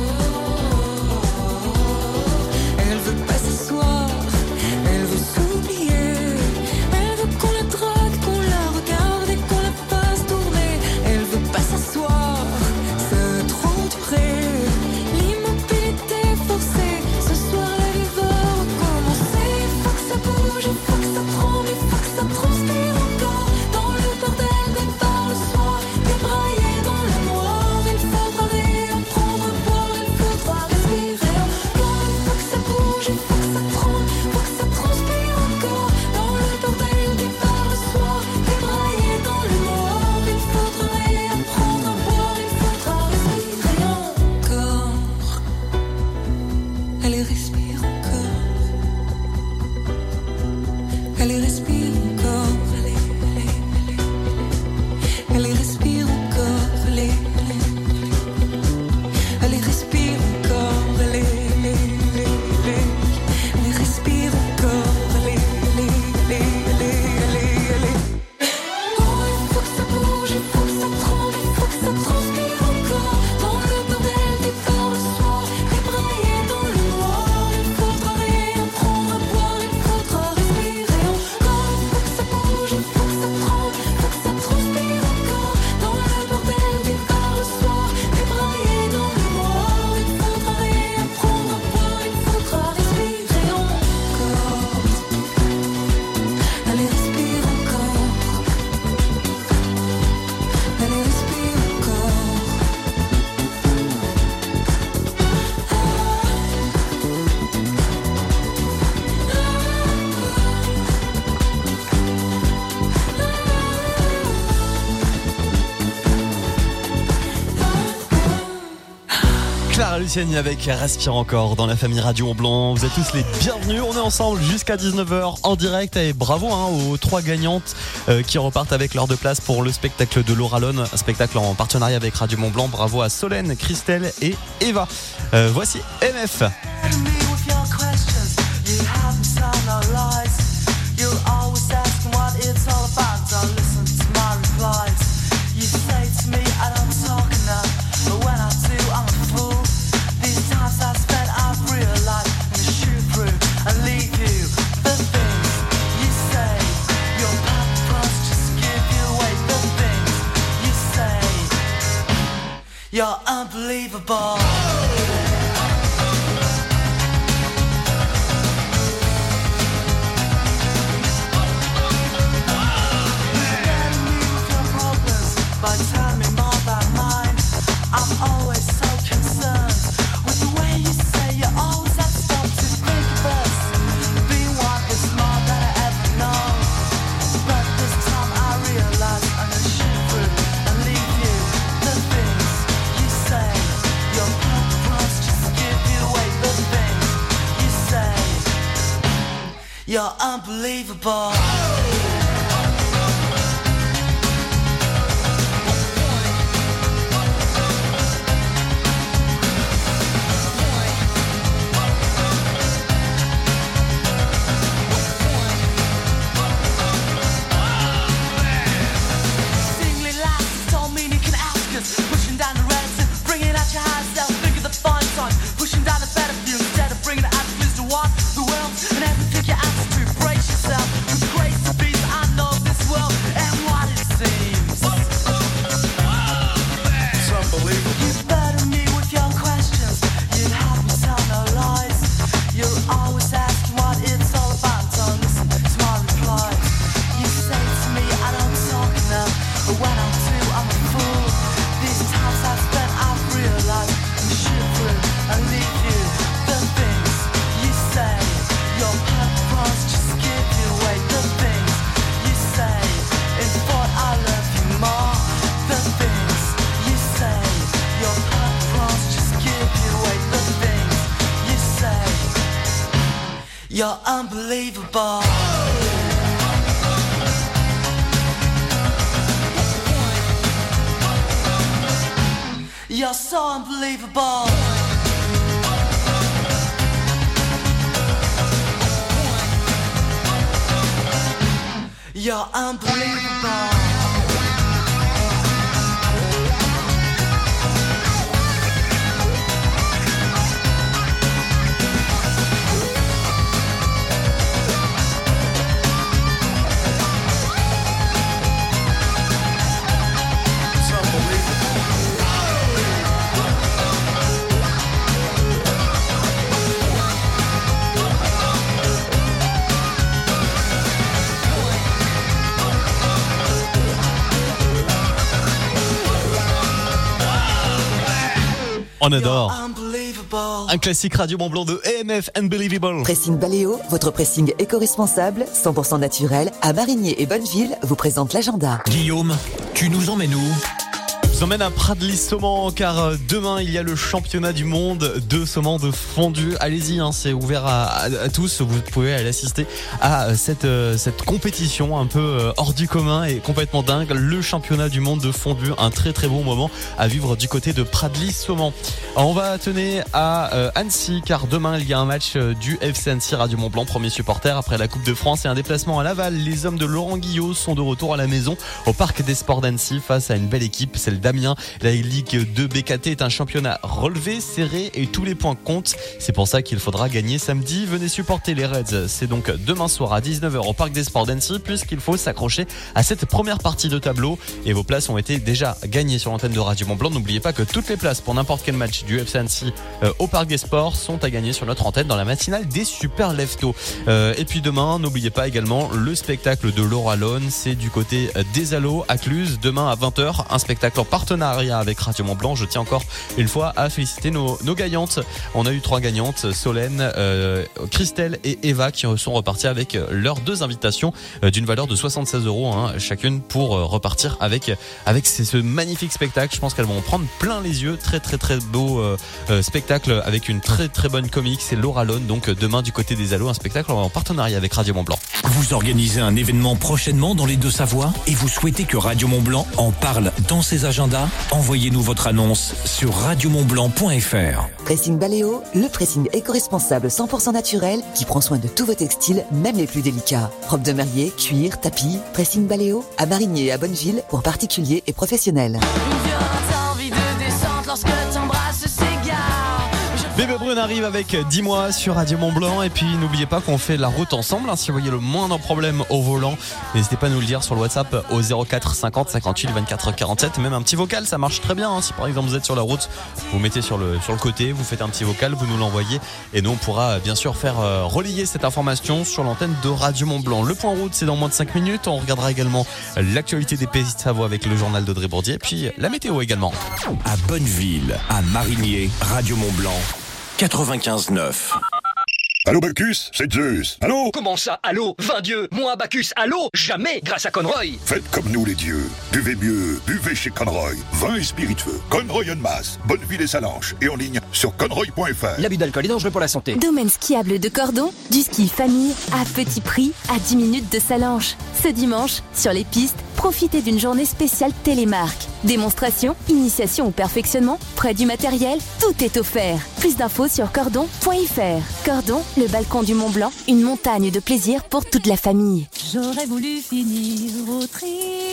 Elle veut pas s'asseoir, elle veut s'oublier. Elle veut qu'on la drague, qu'on la regarde et qu'on la fasse tourner. Elle veut pas s'asseoir, ça a trop duré. L'immobilité forcée, ce soir la vie va recommencer. Il faut que ça bouge, il faut que ça tremble, il faut que ça transpire encore. Dans le bordel des bars le soir, débraillé dans le noir. Il faudra réapprendre à boire, il faudra respirer encore. Il faut que ça bouge, il faut que ça tremble, il faut que ça transpire encore. Dans le bordel des bars le soir, débraillé dans le noir. Il faudra réapprendre à boire, il faudra respirer encore. Allez, respire encore. Allez, respire encore. Allez, allez, allez. Allez, respire encore. Allez, allez, allez. Allez, respire encore. Allez, allez, allez, allez. Allez, respire encore. Allez, allez, allez, allez, allez, allez. Oh, il faut que ça bouge, il faut que ça tremble, il faut que ça transpire encore. Dans le bordel des bars le soir, débraillé dans le noir. Il faudra réapprendre à boire, il faudra respirer encore. Il faut que ça bouge, il faut que ça tremble, il faut que ça transpire encore. Dans le bordel des bars le soir, débraillé dans le noir. Il faudra réapprendre à boire, il faudra respirer encore. Allez, respire encore. Allez, respire encore. Clara Luciani avec Respire encore dans la famille Radio Mont-Blanc. Vous êtes tous les bienvenus. On est ensemble jusqu'à 19h en direct et bravo aux 3 gagnantes qui repartent avec leur 2 places pour le spectacle de Laura Lone, un spectacle en partenariat avec Radio Mont-Blanc. Bravo à Solène, Christelle et Eva. Voici MF. You're unbelievable. But tell me more about mine. I'm always so concerned with the way you say you always have to stop to think of us. Being one is more than I ever know. But this time I realize I'm gonna shoot through and leave you. The things you say, your purpose just give you away. The things you say, you're unbelievable. Pushing down the reds and bringing out your high self. Think of the fun times. Pushing down the better view instead of bringing the attitudes to what the world and everything your answer to. Brace yourself with crazy beats. I know this world and what it seems. It's unbelievable. You better me with your questions. You'd have me tell no lies. You're always asking what it's all about. Don't listen to my replies. You say to me I don't talk enough, but when I do I'm a fool. These times I've spent, I've realized I'm shoot through and leave you. The things you say, your purpose just give you away. The things you say, in thought I love you more. The things you say, your purpose just give you away. The things you say, you're unbelievable. You're so unbelievable. You're unbelievable. On adore. Un classique Radio Mont Blanc de EMF, Unbelievable. Pressing Baléo, votre pressing éco-responsable, 100% naturel, à Marigné et Bonneville, vous présente l'agenda. Guillaume, tu nous emmènes où ? Je vous emmène à Pradly-Saumon car demain il y a le championnat du monde de saumon de fondu. Allez-y, hein, c'est ouvert à tous. Vous pouvez aller assister à cette compétition un peu hors du commun et complètement dingue. Le championnat du monde de fondu, un très très bon moment à vivre du côté de Pradly-Saumon. On va tenir à Annecy car demain il y a un match du FC Annecy Radio Mont Blanc, premier supporter après la Coupe de France et un déplacement à Laval. Les hommes de Laurent Guillot sont de retour à la maison au Parc des Sports d'Annecy face à une belle équipe, celle d'Amiens. La Ligue 2 BKT est un championnat relevé, serré et tous les points comptent. C'est pour ça qu'il faudra gagner samedi. Venez supporter les Reds. C'est donc demain soir à 19h au Parc des Sports d'Annecy puisqu'il faut s'accrocher à cette première partie de tableau et vos places ont été déjà gagnées sur l'antenne de Radio Mont Blanc. N'oubliez pas que toutes les places pour n'importe quel match du FC Annecy au Parc des Sports sont à gagner sur notre antenne dans la matinale des Super Leftos. Et puis demain, n'oubliez pas également le spectacle de Laura Lone. C'est du côté des Allos à Cluse. Demain à 20h, un spectacle en partenariat avec Radio Mont Blanc. Je tiens encore une fois à féliciter nos gagnantes. On a eu 3 gagnantes, Solène, Christelle et Eva, qui sont reparties avec leurs 2 invitations d'une valeur de 76 € chacune pour repartir avec ce magnifique spectacle. Je pense qu'elles vont en prendre plein les yeux. Très très très beau spectacle avec une très très bonne comique. C'est Laura Lone, donc demain du côté des Allos, un spectacle en partenariat avec Radio Mont Blanc. Vous organisez un événement prochainement dans les Deux-Savoies et vous souhaitez que Radio Mont Blanc en parle dans ses agendas? Envoyez-nous votre annonce sur radiomontblanc.fr. Pressing Baléo, le pressing éco-responsable 100% naturel qui prend soin de tous vos textiles, même les plus délicats. Robe de mariée, cuir, tapis, Pressing Baléo, à Marigné et à Bonneville pour particuliers et professionnels. Une violente envie de descente lorsque t'embrasses ces gars. Bébé Brune arrive avec 10 mois sur Radio Mont-Blanc. Et puis n'oubliez pas qu'on fait la route ensemble. Si vous voyez le moindre problème au volant, n'hésitez pas à nous le dire sur le WhatsApp au 04 50 58 24 47. Même un petit vocal, ça marche très bien. Si par exemple vous êtes sur la route, vous mettez sur le côté, vous faites un petit vocal, vous nous l'envoyez. Et nous on pourra bien sûr faire relayer cette information sur l'antenne de Radio Mont-Blanc. Le point route, c'est dans moins de 5 minutes. On regardera également l'actualité des Pays de Savoie avec le journal d'Audrey Bourdier. Et puis la météo également. À Bonneville, à Marigné, Radio Mont-Blanc, 95.9. Allô Bacchus, c'est Zeus. Allô? Comment ça, allô? 20 dieux, moi Bacchus, allô? Jamais grâce à Conroy. Faites comme nous les dieux. Buvez mieux, buvez chez Conroy. Vin et spiritueux. Conroy en masse. Bonneville et Salanches. Et en ligne sur conroy.fr. L'abus d'alcool est dangereux pour la santé. Domaine skiable de Cordon, du ski famille à petit prix, à 10 minutes de Salanches. Ce dimanche, sur les pistes, profitez d'une journée spéciale Télémarque. Démonstration, initiation ou perfectionnement, prêt du matériel, tout est offert. Plus d'infos sur cordon.fr. Cordon, le balcon du Mont Blanc, une montagne de plaisir pour toute la famille. J'aurais voulu finir au tri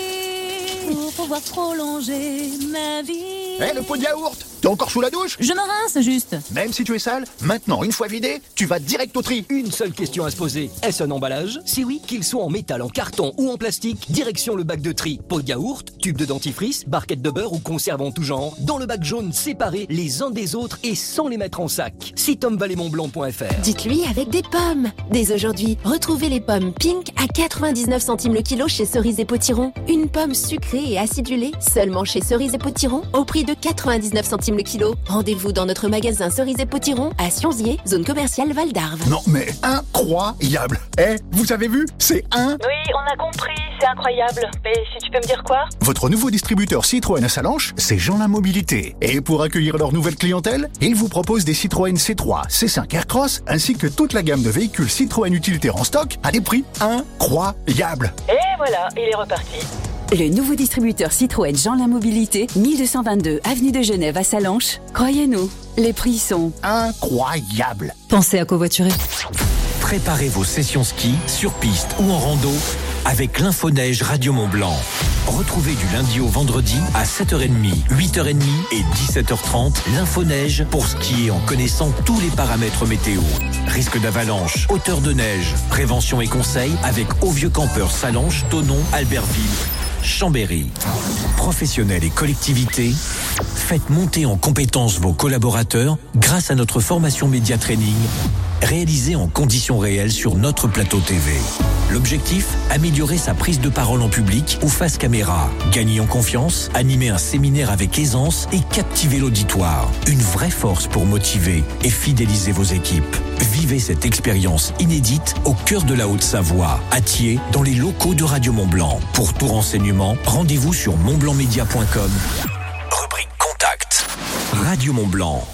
pour pouvoir prolonger ma vie. Le pot de yaourt, t'es encore sous la douche? Je me rince juste. Même si tu es sale, maintenant, une fois vidé, tu vas direct au tri. Une seule question à se poser. Est-ce un emballage? Si oui, qu'il soit en métal, en carton ou en plastique, direction le bac de tri. Pot de yaourt, tube de dentifrice, barquette de beurre ou conserve en tout genre. Dans le bac jaune, séparés les uns des autres et sans les mettre en sac. Sitomvallemontblanc.fr. Dites-lui avec des pommes. Dès aujourd'hui, retrouvez les pommes Pink à 99 centimes le kilo chez Cerise et Potiron. Une pomme sucrée et acidulée, seulement chez Cerise et Potiron, au prix de 99 centimes le kilo. Rendez-vous dans notre magasin Cerise et Potiron à Sionzier, zone commerciale Val d'Arve. Non mais incroyable. Vous avez vu? C'est Oui, on a compris, c'est incroyable. Mais si tu peux me dire quoi? Votre nouveau distributeur Citroën à Salanches, c'est Jeanlin Mobilité. Et pour accueillir leur nouvelle clientèle, ils vous proposent des Citroën C3, C5 Aircross, ainsi que toute la gamme de véhicules Citroën utilitaires en stock à des prix incroyables. Et voilà, il est reparti. Le nouveau distributeur Citroën Jeanlin Mobilité, 1222 avenue de Genève à Salanches. Croyez-nous, les prix sont incroyables. Pensez à covoiturer. Préparez vos sessions ski, sur piste ou en rando avec l'Infoneige Radio Mont-Blanc. Retrouvez du lundi au vendredi à 7h30, 8h30 et 17h30 l'Infoneige pour skier en connaissant tous les paramètres météo. Risque d'avalanche, hauteur de neige, prévention et conseils avec Au Vieux Campeur Salanches, Thonon, Albertville, Chambéry. Professionnels et collectivités, faites monter en compétences vos collaborateurs grâce à notre formation Média Training réalisée en conditions réelles sur notre plateau TV. L'objectif, améliorer sa prise de parole en public ou face caméra, gagner en confiance, animer un séminaire avec aisance et captiver l'auditoire. Une vraie force pour motiver et fidéliser vos équipes. Vivez cette expérience inédite au cœur de la Haute-Savoie, à Thiers, dans les locaux de Radio Mont-Blanc. Pour tout renseignement, rendez-vous sur montblancmedia.com. Rubrique Contact. Radio Mont-Blanc.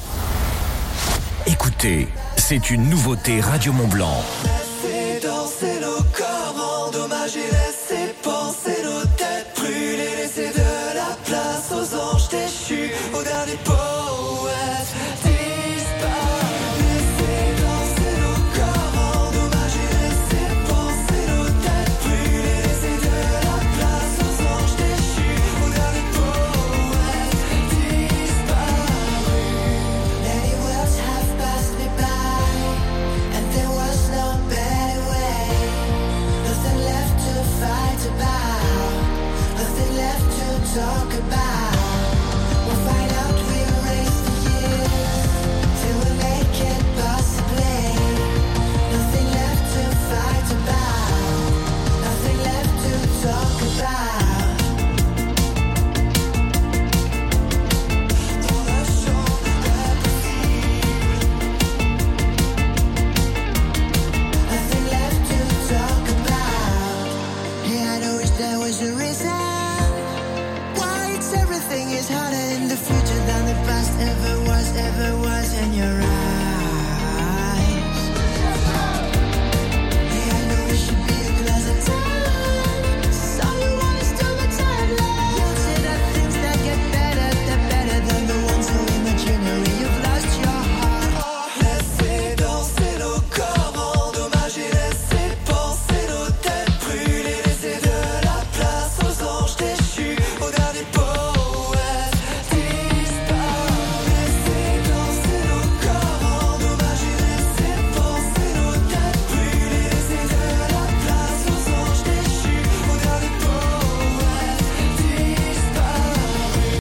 Écoutez, c'est une nouveauté Radio Mont-Blanc. Laissez danser le corps, endommager les